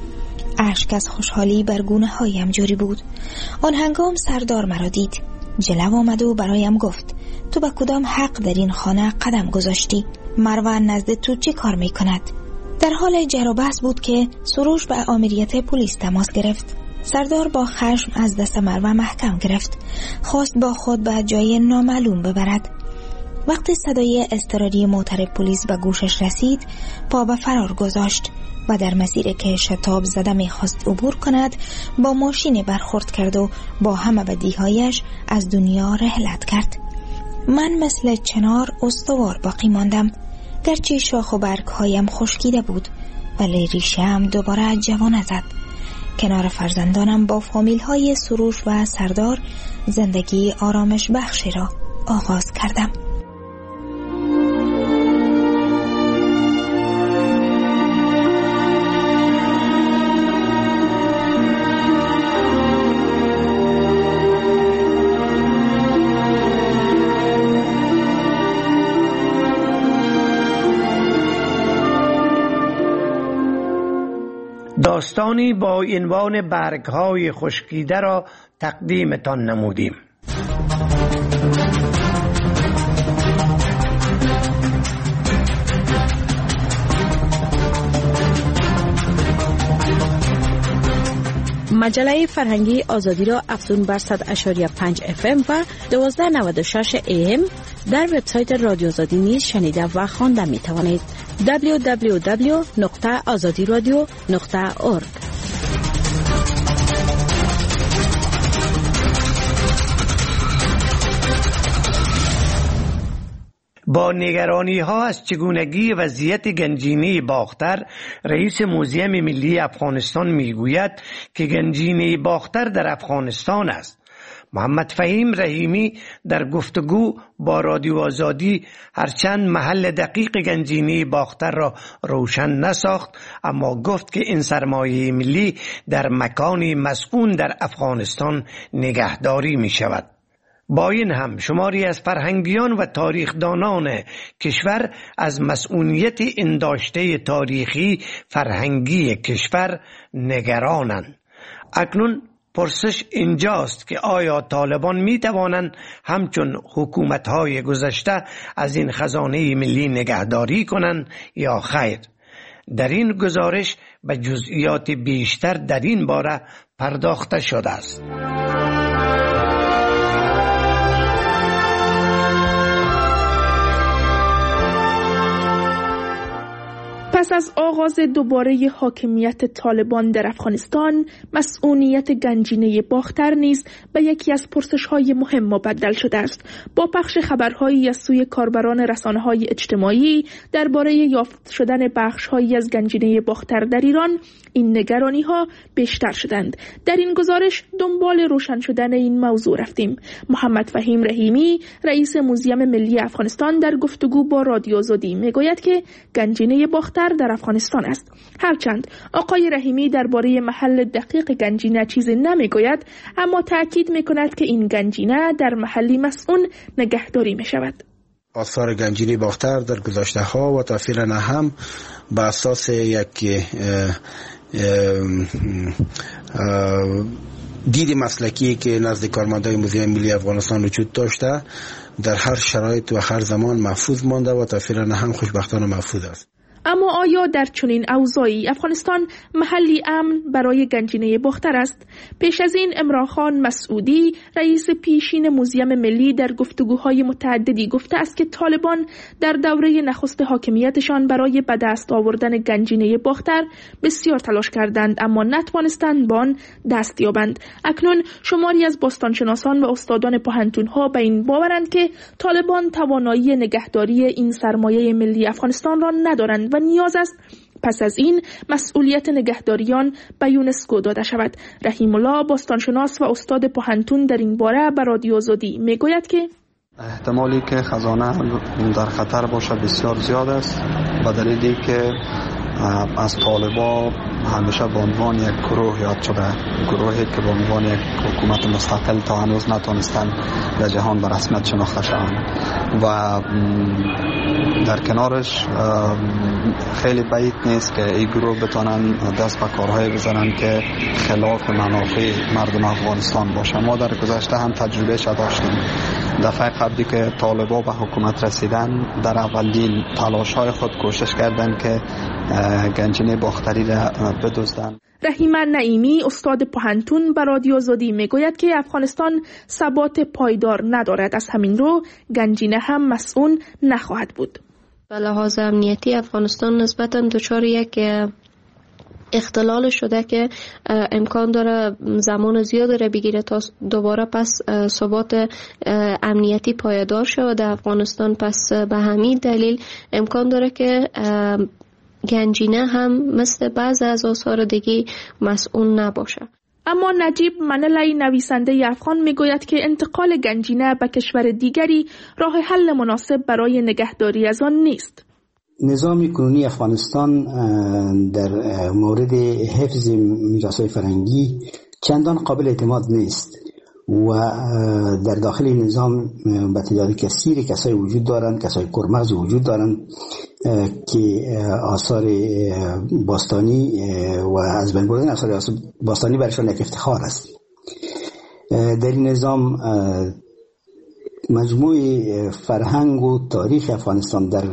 اشک از خوشحالی بر گونه‌هایم جاری بود. آن هنگام سردار مرا دید. جلو آمد و برایم گفت تو به کدام حق در این خانه قدم گذاشتی؟ مروه نزد تو چی کار می‌کند؟ در حال جر و بحث بود که سروش به آمریت پلیس تماس گرفت. سردار با خشم از دست مروه محکم گرفت. خواست با خود به جای نامعلوم ببرد. وقتی صدای اضطراری موتر پلیس به گوشش رسید، پا به فرار گذاشت و در مسیری که شتاب زده می‌خواست عبور کند با ماشین برخورد کرد و با همه بدیهایش از دنیا رحلت کرد. من مثل چنار استوار باقی ماندم. گرچه شاخ و برگ‌هایم خشکیده بود، ولی ریشه‌ام دوباره جوانه زد. کنار فرزندانم با فامیل های سروش و سردار زندگی آرامش بخشی را آغاز کردم. داستانی با عنوان برگ‌های خشکیده را تقدیمتان نمودیم. مجله فرهنگی آزادی را افزون بر 100.5 FM و 1296 AM در وبسایت رادیو آزادی نیز شنیده و خوانده می توانید. www.azadiradio.org. با نگرانی ها از چگونگی وضعیت گنجینه باختر، رئیس موزیم ملی افغانستان میگوید که گنجینه باختر در افغانستان است. محمد فهیم رحیمی در گفتگو با رادیو آزادی هرچند محل دقیق گنجینه باختر را روشن نساخت، اما گفت که این سرمایه ملی در مکانی مسکون در افغانستان نگهداری می شود. با این هم شماری از فرهنگیان و تاریخدانان کشور از مسئولیت انداشته تاریخی فرهنگی کشور نگرانند. اکنون پرسش اینجاست که آیا طالبان می توانند همچون حکومت‌های گذشته از این خزانه ملی نگهداری کنند یا خیر؟ در این گزارش به جزئیات بیشتر در این باره پرداخته شده است. پس از آغاز دوباره حاکمیت طالبان در افغانستان، مسئولیت گنجینه باختر نیز به یکی از پرسش‌های مهم مبدل شده است. با پخش خبرهایی از سوی کاربران رسانه‌های اجتماعی درباره یافت شدن بخش‌هایی از گنجینه باختر در ایران، این نگرانی‌ها بیشتر شدند. در این گزارش دنبال روشن شدن این موضوع رفتیم. محمد فهیم رحیمی، رئیس موزیم ملی افغانستان، در گفتگو با رادیو آزادی میگوید که گنجینه باختر در افغانستان است. هرچند آقای رحیمی درباره محل دقیق گنجینه چیزی نمیگوید، اما تأکید میکند که این گنجینه در محلی مسئول نگهداری میشود. آثار گنجینه باختر در گذشته ها و تا فعلا هم بر اساس یک دید مسلکی که نزد کارمندان موزیم ملی افغانستان وجود داشته، در هر شرایط و هر زمان محفوظ مانده و تا فعلا هم خوشبختانه محفوظ است. اما آیا در چنین اوضاعی افغانستان محلی امن برای گنجینه باختر است؟ پیش از این عمران خان مسعودی، رئیس پیشین موزیم ملی، در گفتگوهای متعددی گفته است که طالبان در دوره نخست حاکمیتشان برای به دست آوردن گنجینه باختر بسیار تلاش کردند، اما نتوانستند به آن دست یابند. اکنون شماری از باستانشناسان و استادان پوهنتون‌ها به این باورند که طالبان توانایی نگهداری این سرمایه ملی افغانستان را ندارند و نیاز است پس از این مسئولیت نگهداریان به یونسکو داده شود. رحیم الله، باستانشناس و استاد پوهنتون، در این باره به رادیو آزادی میگوید که احتمالی که خزانه در خطر باشه بسیار زیاد است، به دلیلی که از طالبا همیشه به عنوان یک گروه یاد شده، گروهی که به عنوان یک حکومت مستقل تا هنوز نتونستن در جهان به رسمیت شناخته شوند و در کنارش خیلی بعید نیست که این گروه بتونن دست به کارهای بزنن که خلاف منافع مردم افغانستان باشه. ما در گذشته هم تجربه داشتیم. دفعه قبلی که طالبا به حکومت رسیدن، در اولین تلاش‌های خود کوشش کردند که گنجینه باختری را بدزدند. رحیم نعیمی، استاد پوهنتون، به رادیو آزادی میگوید که افغانستان ثبات پایدار ندارد، از همین رو گنجینه هم مسئول نخواهد بود. به لحاظ امنیتی افغانستان نسبتاً دچار یک اختلال شده که امکان داره زمان زیاد را بگیره تا دوباره پس ثبات امنیتی پایدار شود در افغانستان. پس به همین دلیل امکان داره که گنجینه هم مثل بعض از آثار دیگه مسئول نباشه. اما نجیب منلای نویسنده افغان میگوید که انتقال گنجینه به کشور دیگری راه حل مناسب برای نگهداری از آن نیست. نظام کنونی افغانستان در مورد حفظ میراث‌های فرهنگی چندان قابل اعتماد نیست و در داخل نظام به تعداد کثیری کسایی وجود دارند، کسای کورمغز وجود دارند که آثار باستانی و از بین بردن آثار باستانی برایشان یک افتخار است. در این نظام مجموع فرهنگ و تاریخ افغانستان در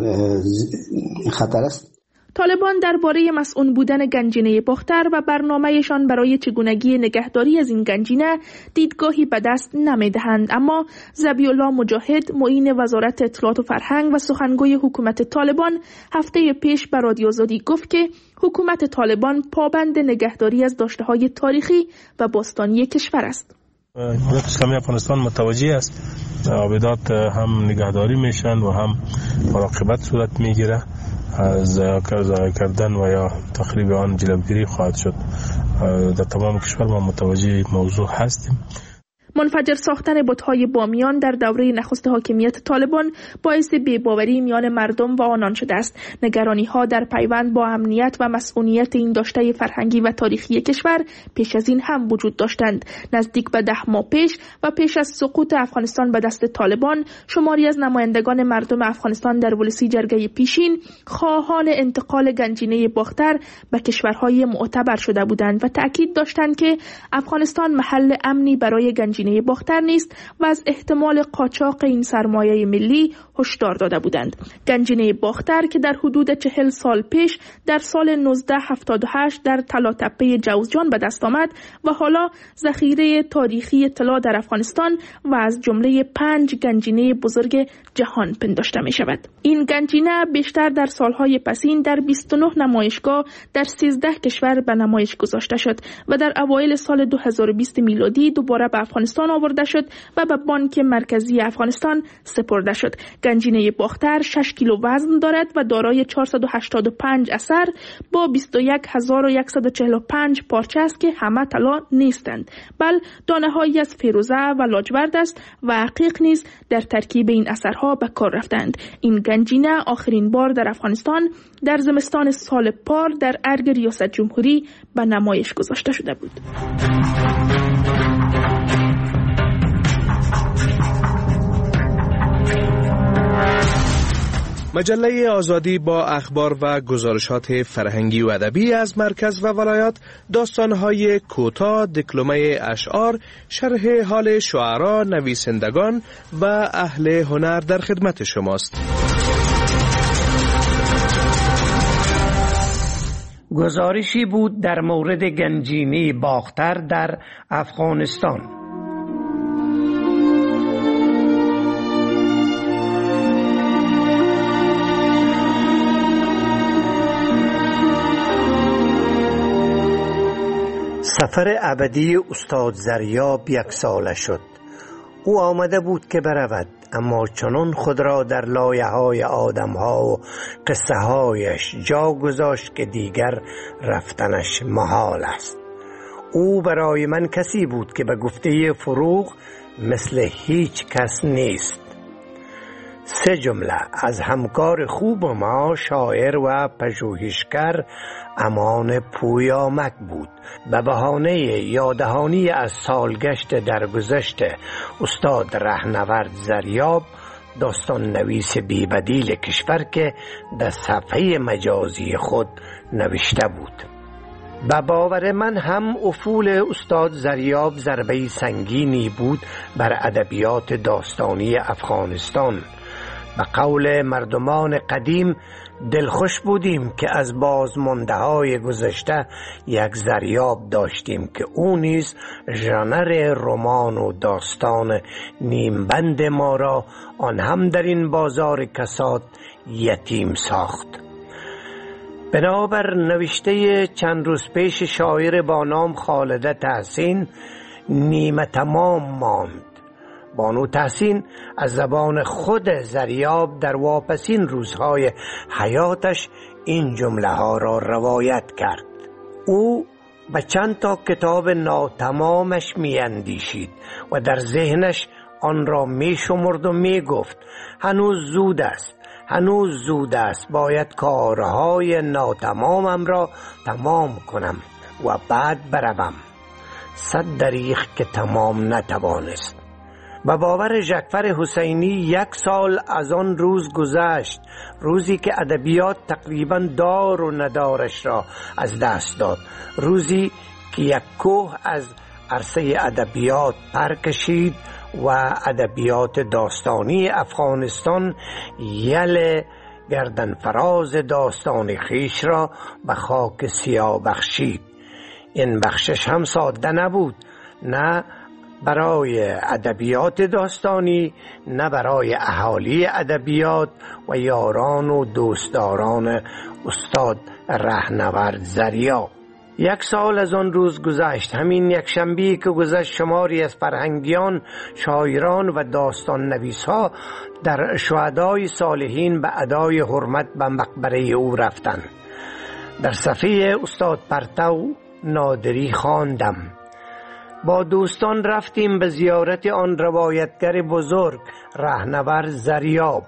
خطر است. طالبان درباره مسئول بودن گنجینه باختر و برنامه‌شان برای چگونگی نگهداری از این گنجینه دیدگاهی به دست نمی‌دهند، اما ذبیح‌الله مجاهد معین وزارت اطلاعات و فرهنگ و سخنگوی حکومت طالبان هفته پیش به رادیو آزادی گفت که حکومت طالبان پابند نگهداری از داشته‌های تاریخی و باستانی کشور است. جمهوری اسلامی افغانستان متوجه است آبادات هم نگهداری میشن و هم مراقبت صورت میگیره، از ضایع کردن و یا تخریب آن جلوگیری خواهد شد. در تمام کشور ما متوجه موضوع هستیم. منفجر ساختن بت‌های بامیان در دوره نخست حاکمیت طالبان باعث بی‌باوری میان مردم و آنان شده است. نگرانی‌ها در پیوند با امنیت و مسئولیت این داشته فرهنگی و تاریخی کشور پیش از این هم وجود داشتند. نزدیک به 10 ماه پیش و پیش از سقوط افغانستان به دست طالبان، شماری از نمایندگان مردم افغانستان در ولسی جرگه پیشین خواهان انتقال گنجینه باختر به کشورهای معتبر شده بودند و تأکید داشتند که افغانستان محل امنی برای گنجینه باختر نیست و از احتمال قاچاق این سرمایه ملی هشدار داده بودند. گنجینه باختر که در حدود 40 سال پیش در سال 1978 در طلاتپه جوزجان به دست آمد و حالا ذخیره تاریخی طلا در افغانستان و از جمله 5 گنجینه بزرگ جهان پنداشته می شود. این گنجینه بیشتر در سالهای پسین در 29 نمایشگاه در 13 کشور به نمایش گذاشته شد و در اوایل سال 2020 میلادی دوباره به افغانستان آورده شد و به بانک مرکزی افغانستان سپرده شد. گنجینه باختر 6 کیلو وزن دارد و دارای 485 اثر با 21145 پارچه است که همه طلا نیستند، بل دانه‌هایی از فیروزه و لاجورد است و عقیق نیز در ترکیب این اثرها به کار رفتند. این گنجینه آخرین بار در افغانستان در زمستان سال پار در ارگ ریاست جمهوری به نمایش گذاشته شده بود. مجله آزادی با اخبار و گزارشات فرهنگی و ادبی از مرکز و ولایات، داستان‌های کوتاه، دکلمه اشعار، شرح حال شعرا، نویسندگان و اهل هنر در خدمت شماست. گزارشی بود در مورد گنجینه باختر در افغانستان. سفر ابدی استاد زریاب 1 ساله شد. او آمده بود که برود، اما چنان خود را در لایه‌های آدم‌ها و قصه‌هایش جا گذاشت که دیگر رفتنش محال است. او برای من کسی بود که به گفته فروغ مثل هیچ کس نیست. 3 جمله از همکار خوب ما، شاعر و پژوهشگر امان پویامک بود. به بهانه یاددهانی از سالگشت درگذشت استاد رهنورد زریاب، داستان نویس بی‌بدیل کشور که در صفحه مجازی خود نوشته بود. به باور من هم افول استاد زریاب ضربه سنگینی بود بر ادبیات داستانی افغانستان. به قول مردمان قدیم دلخوش بودیم که از بازمانده‌های گذشته یک زریاب داشتیم که او نیز ژانر رمان و داستان نیمبند ما را آن هم در این بازار کساد یتیم ساخت. بنابر نوشته چند روز پیش شاعر با نام خالده تحسین، نیمه تمام ماند. بانو تحسین از زبان خود زریاب در واپسین روزهای حیاتش این جمله ها را روایت کرد. او به چند تا کتاب ناتمامش می اندیشید و در ذهنش آن را می شمرد و می گفت هنوز زود است، باید کارهای ناتمامم را تمام کنم و بعد بروم. 100 دریغ که تمام نتوانست. به باور جعفر حسینی 1 سال از آن روز گذشت، روزی که ادبیات تقریبا دار و ندارش را از دست داد، روزی که یک کوه از عرصه ادبیات پر کشید و ادبیات داستانی افغانستان یل گردن فراز داستان خیش را به خاک سیاه بخشید. این بخشش هم ساده نبود، نه برای ادبیات داستانی، نه برای اهالی ادبیات و یاران و دوستداران استاد رهنورد زریاب. 1 سال از آن روز گذشت. همین یک شنبه که گذشت شماری از فرهنگیان، شاعران و داستان نویس ها در شهدای صالحین به ادای حرمت به مقبره او رفتند. در صفحه استاد پرتو نادری خواندم. با دوستان رفتیم به زیارت آن روایتگر بزرگ رهنورد زریاب.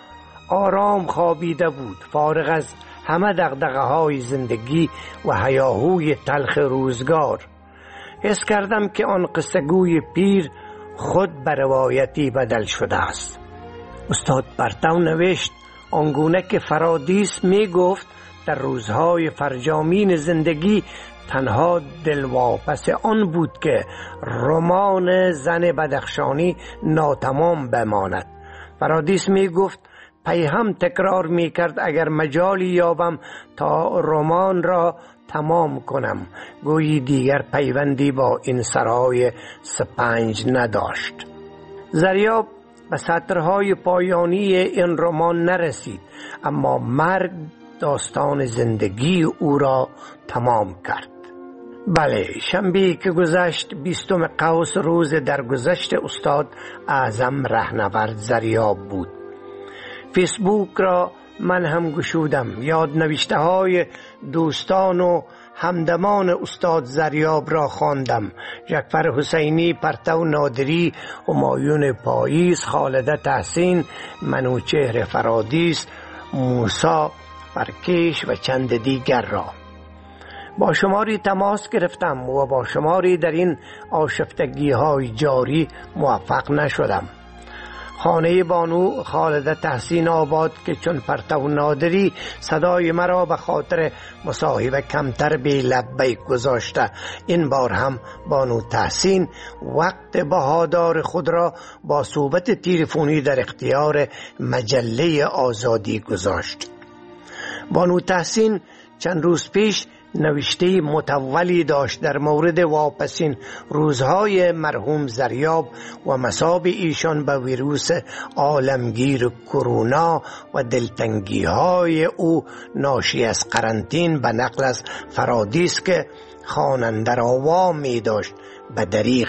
آرام خوابیده بود، فارغ از همه دغدغه های زندگی و هیاهوی تلخ روزگار. حس کردم که آن قصه گوی پیر خود به روایتی بدل شده است. استاد پرتو نوشت آنگونه که فرادیس می گفت در روزهای فرجامین زندگی تنها دلواپس آن بود که رمان زن بدخشانی ناتمام بماند. فرادیس می گفت پیهم تکرار می کرد اگر مجالی یابم تا رمان را تمام کنم، گویی دیگر پیوندی با این سرای سپنج نداشت. زریاب به سطرهای پایانی این رمان نرسید، اما مرگ داستان زندگی او را تمام کرد. بله، شنبه که گذشت 20 قوس روز درگذشت استاد اعظم رهنورد زریاب بود. فیسبوک را من هم گشودم، یاد نوشته های دوستان و همدمان استاد زریاب را خواندم. جعفر حسینی، پرتو نادری، همایون پاییز، خالده تحسین، منوچهر فرادیس، موسی فرکیش و چند دیگر را. با شماری تماس گرفتم و با شماری در این آشفتگی های جاری موفق نشدم. خانه بانو خالده تحسین آباد که چون پرتو نادری صدای مرا به خاطر مصاحبه کمتر بی لبیک گذاشته، این بار هم بانو تحسین وقت بهادار خود را با صحبت تلفنی در اختیار مجله آزادی گذاشت. بانو تحسین چند روز پیش نوشته متولی داشت در مورد واپسین روزهای مرحوم زریاب و مصاب ایشان به ویروس عالمگیر کرونا و دلتنگی های او ناشی از قرنطین، به نقل از فرادیس که خواننده را وامی داشت به دریغ.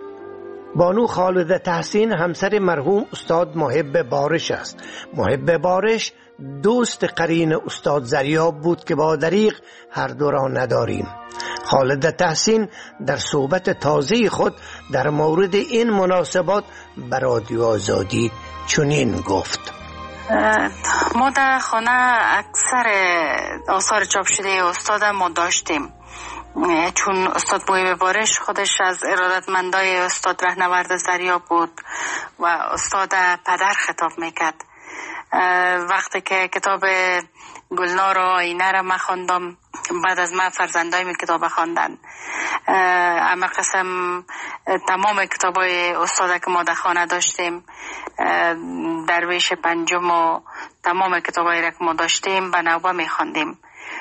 بانو خالده تحسین همسر مرحوم استاد محب بارش است. محب بارش دوست قرین استاد زریاب بود که با دریغ هر دو را نداریم. خالده تحسین در صحبت تازه خود در مورد این مناسبات به رادیو آزادی چنین گفت: ما در خانه اکثر آثار چاپ شده استاد ما داشتیم، چون استاد محب بارش خودش از ارادتمندای استاد رهنورد زریاب بود و استاد پدر خطاب میکرد. وقتی که کتاب گلنار و آینه را من خواندم، بعد از من فرزندایم کتاب خواندن، اما قسم تمام کتابای استاد که ما در خانه داشتیم، درویش پنجم و تمام کتابایی را که ما داشتیم به نوبه می خواندیم.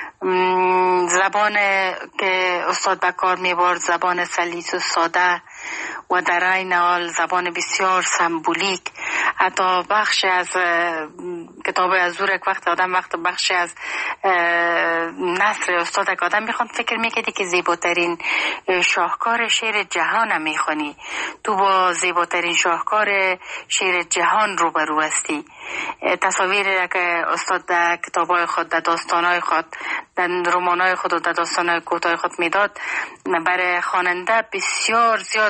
زبان که استاد به کار می برد زبان سلیس و ساده و در عین حال زبان بسیار سمبولیک. حتی بخش از کتاب از زور یک وقت آدم وقت بخشی از نثر استاد یک آدم میخوند فکر میکردی که زیباترین شاهکار شعر جهان میخونی، تو با زیباترین شاهکار شعر جهان روبرو هستی. تصاویری که استاد در کتابای خود، در داستانای خود، در رمانای خود و در داستانای کوتاه خود میداد برای خواننده بسیار زیاد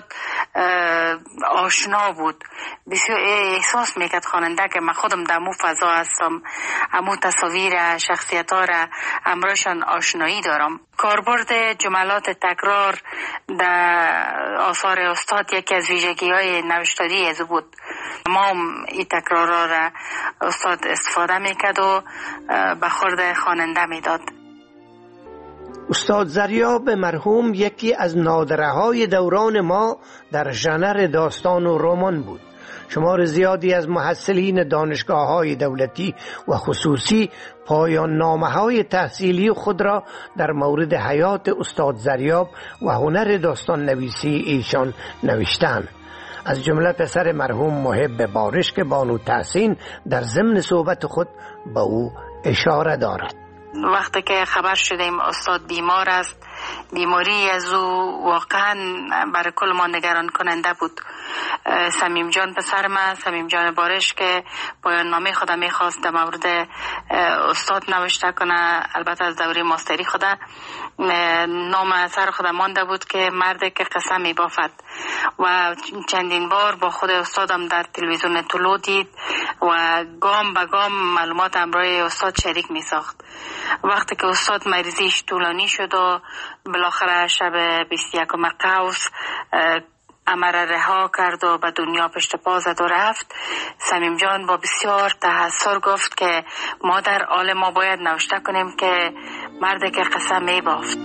آشنا بود. بسیار احساس میکرد خواننده که من خودم در مو فضا هستم، امو تصاویر شخصیت‌ها را امرایشان آشنایی دارم. کاربرد جملات تکرار در آثار استاد یکی از ویژگی‌های نوشتاری از بود. ما این تکرارها را استاد استفاده میکرد و به خورد خواننده میداد. استاد ضریاب مرحوم یکی از نادره‌های دوران ما در ژانر داستان و رمان بود. شمار زیادی از محصلین دانشگاه‌های دولتی و خصوصی پایان نامه‌های تحصیلی خود را در مورد حیات استاد ضریاب و هنر داستان نویسی ایشان نوشتند. از جمله پسر مرحوم محب بارش که بانو تحسین در ضمن صحبت خود به او اشاره دارد. وقتی که خبر شدیم استاد بیمار است، بیماری از او واقعا برای کل ما نگران کننده بود. سمیم جان پسر من، سمیم جان بارش که پایان نامه خودم میخواست در مورد استاد نوشته کنه، البته از دوره ماستری خودم نام اثر خودم مانده بود که مرد که قسم میبافد و چندین بار با خود استادم در تلویزیون طلوع دید و گام به گام معلومات همراه استاد شریک میساخت. وقتی که استاد مریضیش طولانی شد و بالاخره شب 21 قوس امر رها کرد و به دنیا پشت پا زد و رفت، سمیم جان با بسیار تحسر گفت که مادر آل ما باید نوشته کنیم که مرد که قسم می بافت.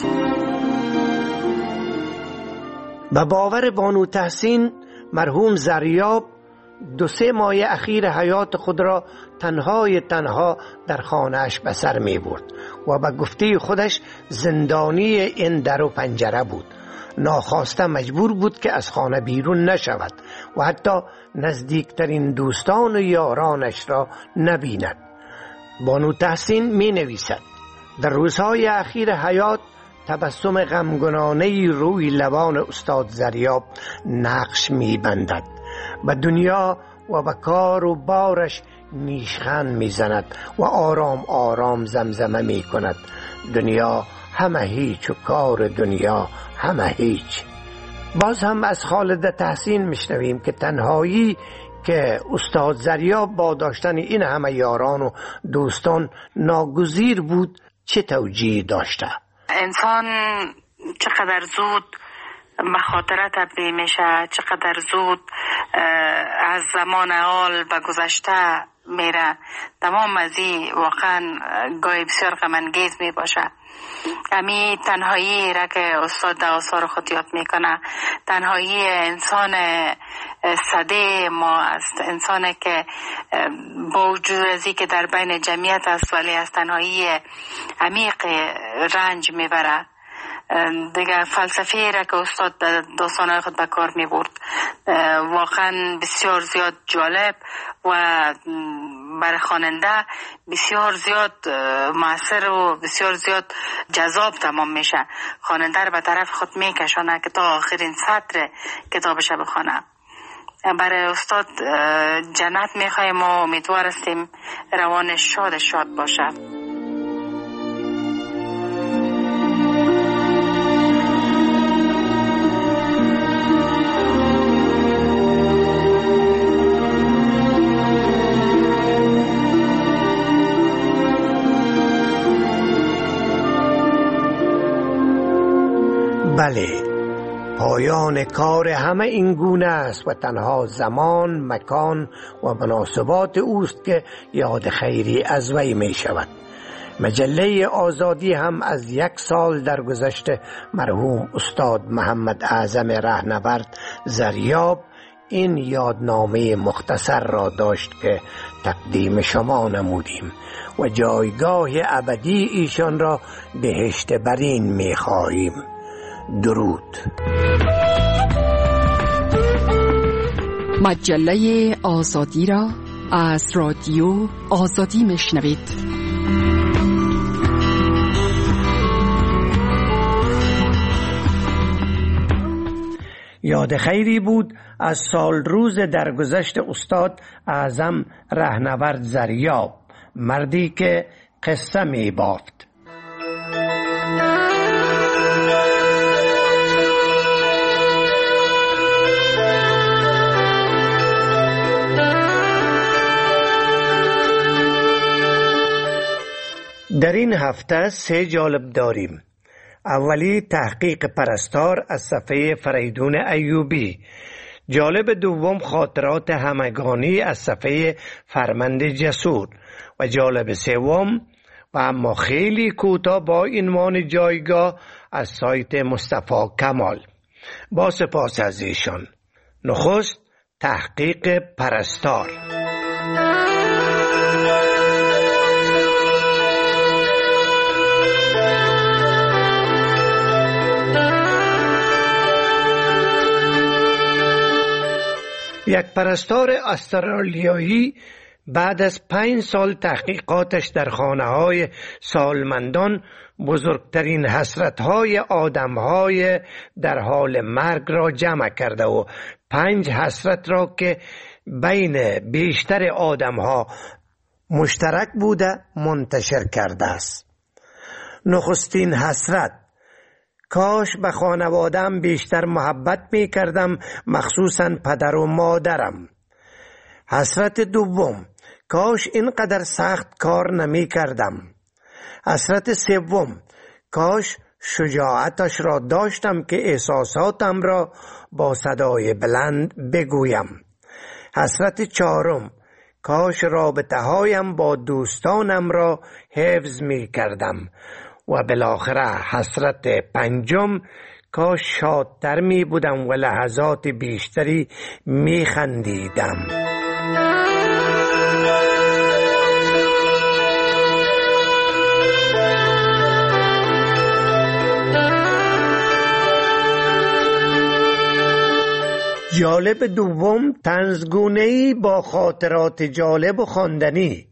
به باور بانو تحسین مرحوم ضریاب 2-3 ماه اخیر حیات خود را تنها در خانه‌اش به سر می برد و به گفته خودش زندانی این در و پنجره بود. ناخواسته مجبور بود که از خانه بیرون نشود و حتی نزدیکترین دوستان و یارانش را نبیند. بانو تحسین می نویسد در روزهای اخیر حیات تبسم غمگنانه‌ای روی لبان استاد ضریاب نقش می بندد. به دنیا و به کار و بارش نیشخند می زند و آرام آرام زمزمه می کند دنیا همه هیچ و کار دنیا همه هیچ. باز هم از خالد تحسین میشنویم که تنهایی که استاد ضریاب با داشتن این همه یاران و دوستان ناگزیر بود چه توجیه داشته؟ انسان چقدر زود به خاطره تبدیل میشه، چقدر زود از زمان حال به گذشته میره. تمام از این واقعا گاهی بسیار غم‌انگیز می باشه. امی تنهایی را که استاد در آثار خود یاد میکنه، تنهایی انسان ساده ما است، انسانی که با وجود ازی که در بین جمعیت است ولی از تنهایی عمیق رنج میبره. دیگه فلسفی را که استاد داستانهای خود به کار می برد واقعا بسیار زیاد جالب و برای خواننده بسیار زیاد مؤثر و بسیار زیاد جذاب تمام میشه. خواننده را به طرف خود میکشانه که تا آخرین سطر کتابش بخونه. برای استاد جنت میخوایم و امیدوار هستیم روانش شاد باشه. بله، پایان کار همه این گونه است و تنها زمان، مکان و مناسبات اوست که یاد خیری از وی می شود. مجله آزادی هم از 1 سال در گذشته مرحوم استاد محمد اعظم رهنورد ضریاب این یادنامه مختصر را داشت که تقدیم شما نمودیم و جایگاه ابدی ایشان را بهشت برین می خواهیم. درود. مجله آزادی را از رادیو آزادی میشنوید. یاد خیری بود از سال روز درگذشت استاد اعظم رهنورد زریاب، مردی که قصه می بافت. در این هفته 3 جالب داریم. اولی تحقیق پرستار از صفحه فریدون ایوبی. جالب دوم خاطرات همگانی از صفحه فرمند جسور. و جالب سوم و اما خیلی کوتاه با عنوان جایگاه از سایت مصطفی کمال. با سپاس از ایشان. نخست تحقیق پرستار. یک پرستار استرالیایی بعد از 5 سال تحقیقاتش در خانه‌های سالمندان بزرگترین حسرت‌های آدم‌های در حال مرگ را جمع کرده و 5 حسرت را که بین بیشتر آدم‌ها مشترک بوده منتشر کرده است. نخستین حسرت: کاش به خانواده‌ام بیشتر محبت می کردم، مخصوصاً پدر و مادرم. حسرت دوم: کاش اینقدر سخت کار نمی کردم. حسرت سوم: کاش شجاعتش را داشتم که احساساتم را با صدای بلند بگویم. حسرت چهارم: کاش رابطه هایم با دوستانم را حفظ می کردم. و بالاخره حسرت پنجم: کاش شادتر می بودم و لحظات بیشتری می خندیدم. جالب دوم طنزگونه‌ای با خاطرات جالب و خواندنی.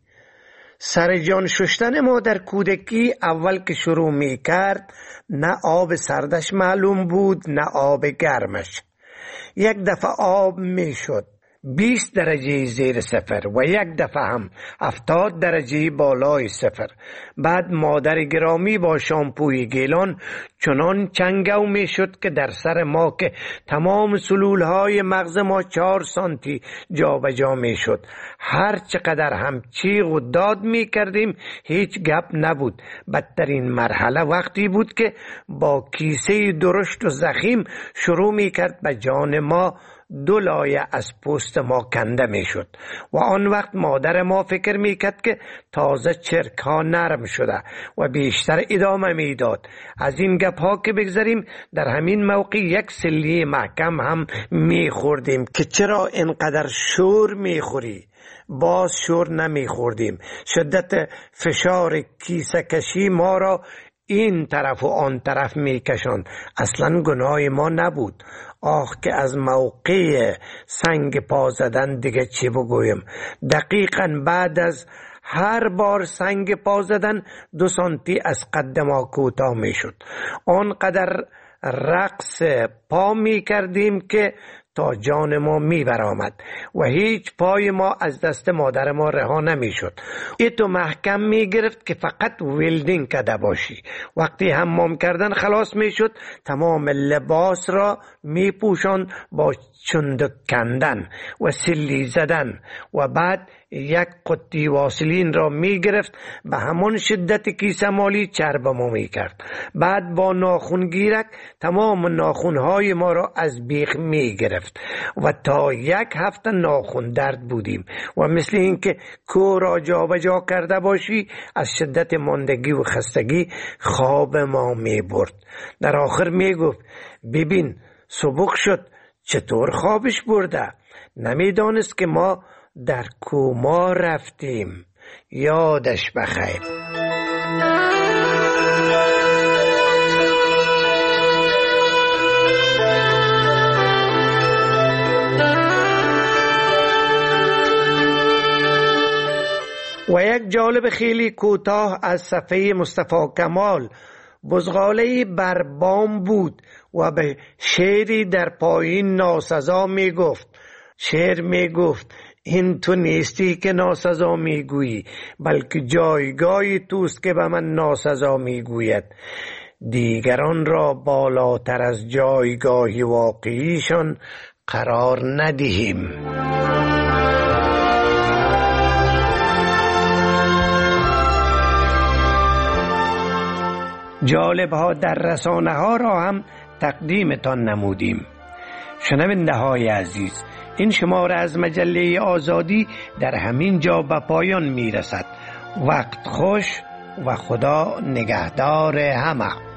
سر جان شستن ما در کودکی اول که شروع می کرد نه آب سردش معلوم بود نه آب گرمش. یک دفعه آب می شد 20 درجه زیر صفر و یک دفعه هم 70 درجه بالای صفر. بعد مادر گرامی با شامپوی گیلان چنان چنگو می شد که در سر ما که تمام سلولهای مغز ما 4 سانتی جا به جا می شد. هر چقدر هم چیغ و داد می کردیم هیچ گپ نبود. بدترین مرحله وقتی بود که با کیسه درشت و زخیم شروع می کرد به جان ما 2 لایه از پوست ما کنده می شد و آن وقت مادر ما فکر می کرد که تازه چرک ها نرم شده و بیشتر ادامه می داد. از این گپ ها که بگذاریم در همین موقع یک سلی محکم هم می خوردیم که چرا اینقدر شور می خوری؟ باز شور نمی خوردیم. شدت فشار کیسه کشی ما را این طرف و آن طرف می کشند. اصلا گناه ما نبود. آخ که از موقع سنگ پا زدن دیگه چی بگویم. دقیقاً بعد از هر بار سنگ پا زدن 2 سانتی از قد ما کوتاه می شد. آنقدر رقص پا می کردیم که تا جان ما می برآمد و هیچ پای ما از دست مادر ما رها نمی شد. ایتو محکم می گرفت که فقط ویلدینگ کده باشی. وقتی حمام کردن خلاص می شد تمام لباس را می پوشاند با چندک کندن و سلی زدن و بعد یک قطی واسلین را می گرفت به همان شدت کیسه مالی چرب ما می کرد. بعد با ناخونگیرک تمام ناخونهای ما را از بیخ می گرفت و تا 1 هفته ناخون درد بودیم و مثل اینکه کو را جا به جا کرده باشی از شدت ماندگی و خستگی خواب ما می برد. در آخر می گفت ببین سبک شد، چطور خوابش برده؟ نمی دانست که ما در کوما رفتیم. یادش بخیر. و یک جالب خیلی کوتاه از صفحه مصطفی کمال. بزغاله‌ای بر بام بود و به شعری در پایین ناسزا می گفت. شعر می گفت این تو نیستی که ناسزا می گویی، بلکه جایگاهی توست که به من ناسزا می گوید. دیگران را بالاتر از جایگاه واقعیشان قرار ندهیم. جالب ها در رسانه ها را هم تقدیمتان نمودیم. شنونده های عزیز، این شماره از مجله آزادی در همین جا به پایان می رسد. وقت خوش و خدا نگهدار همه.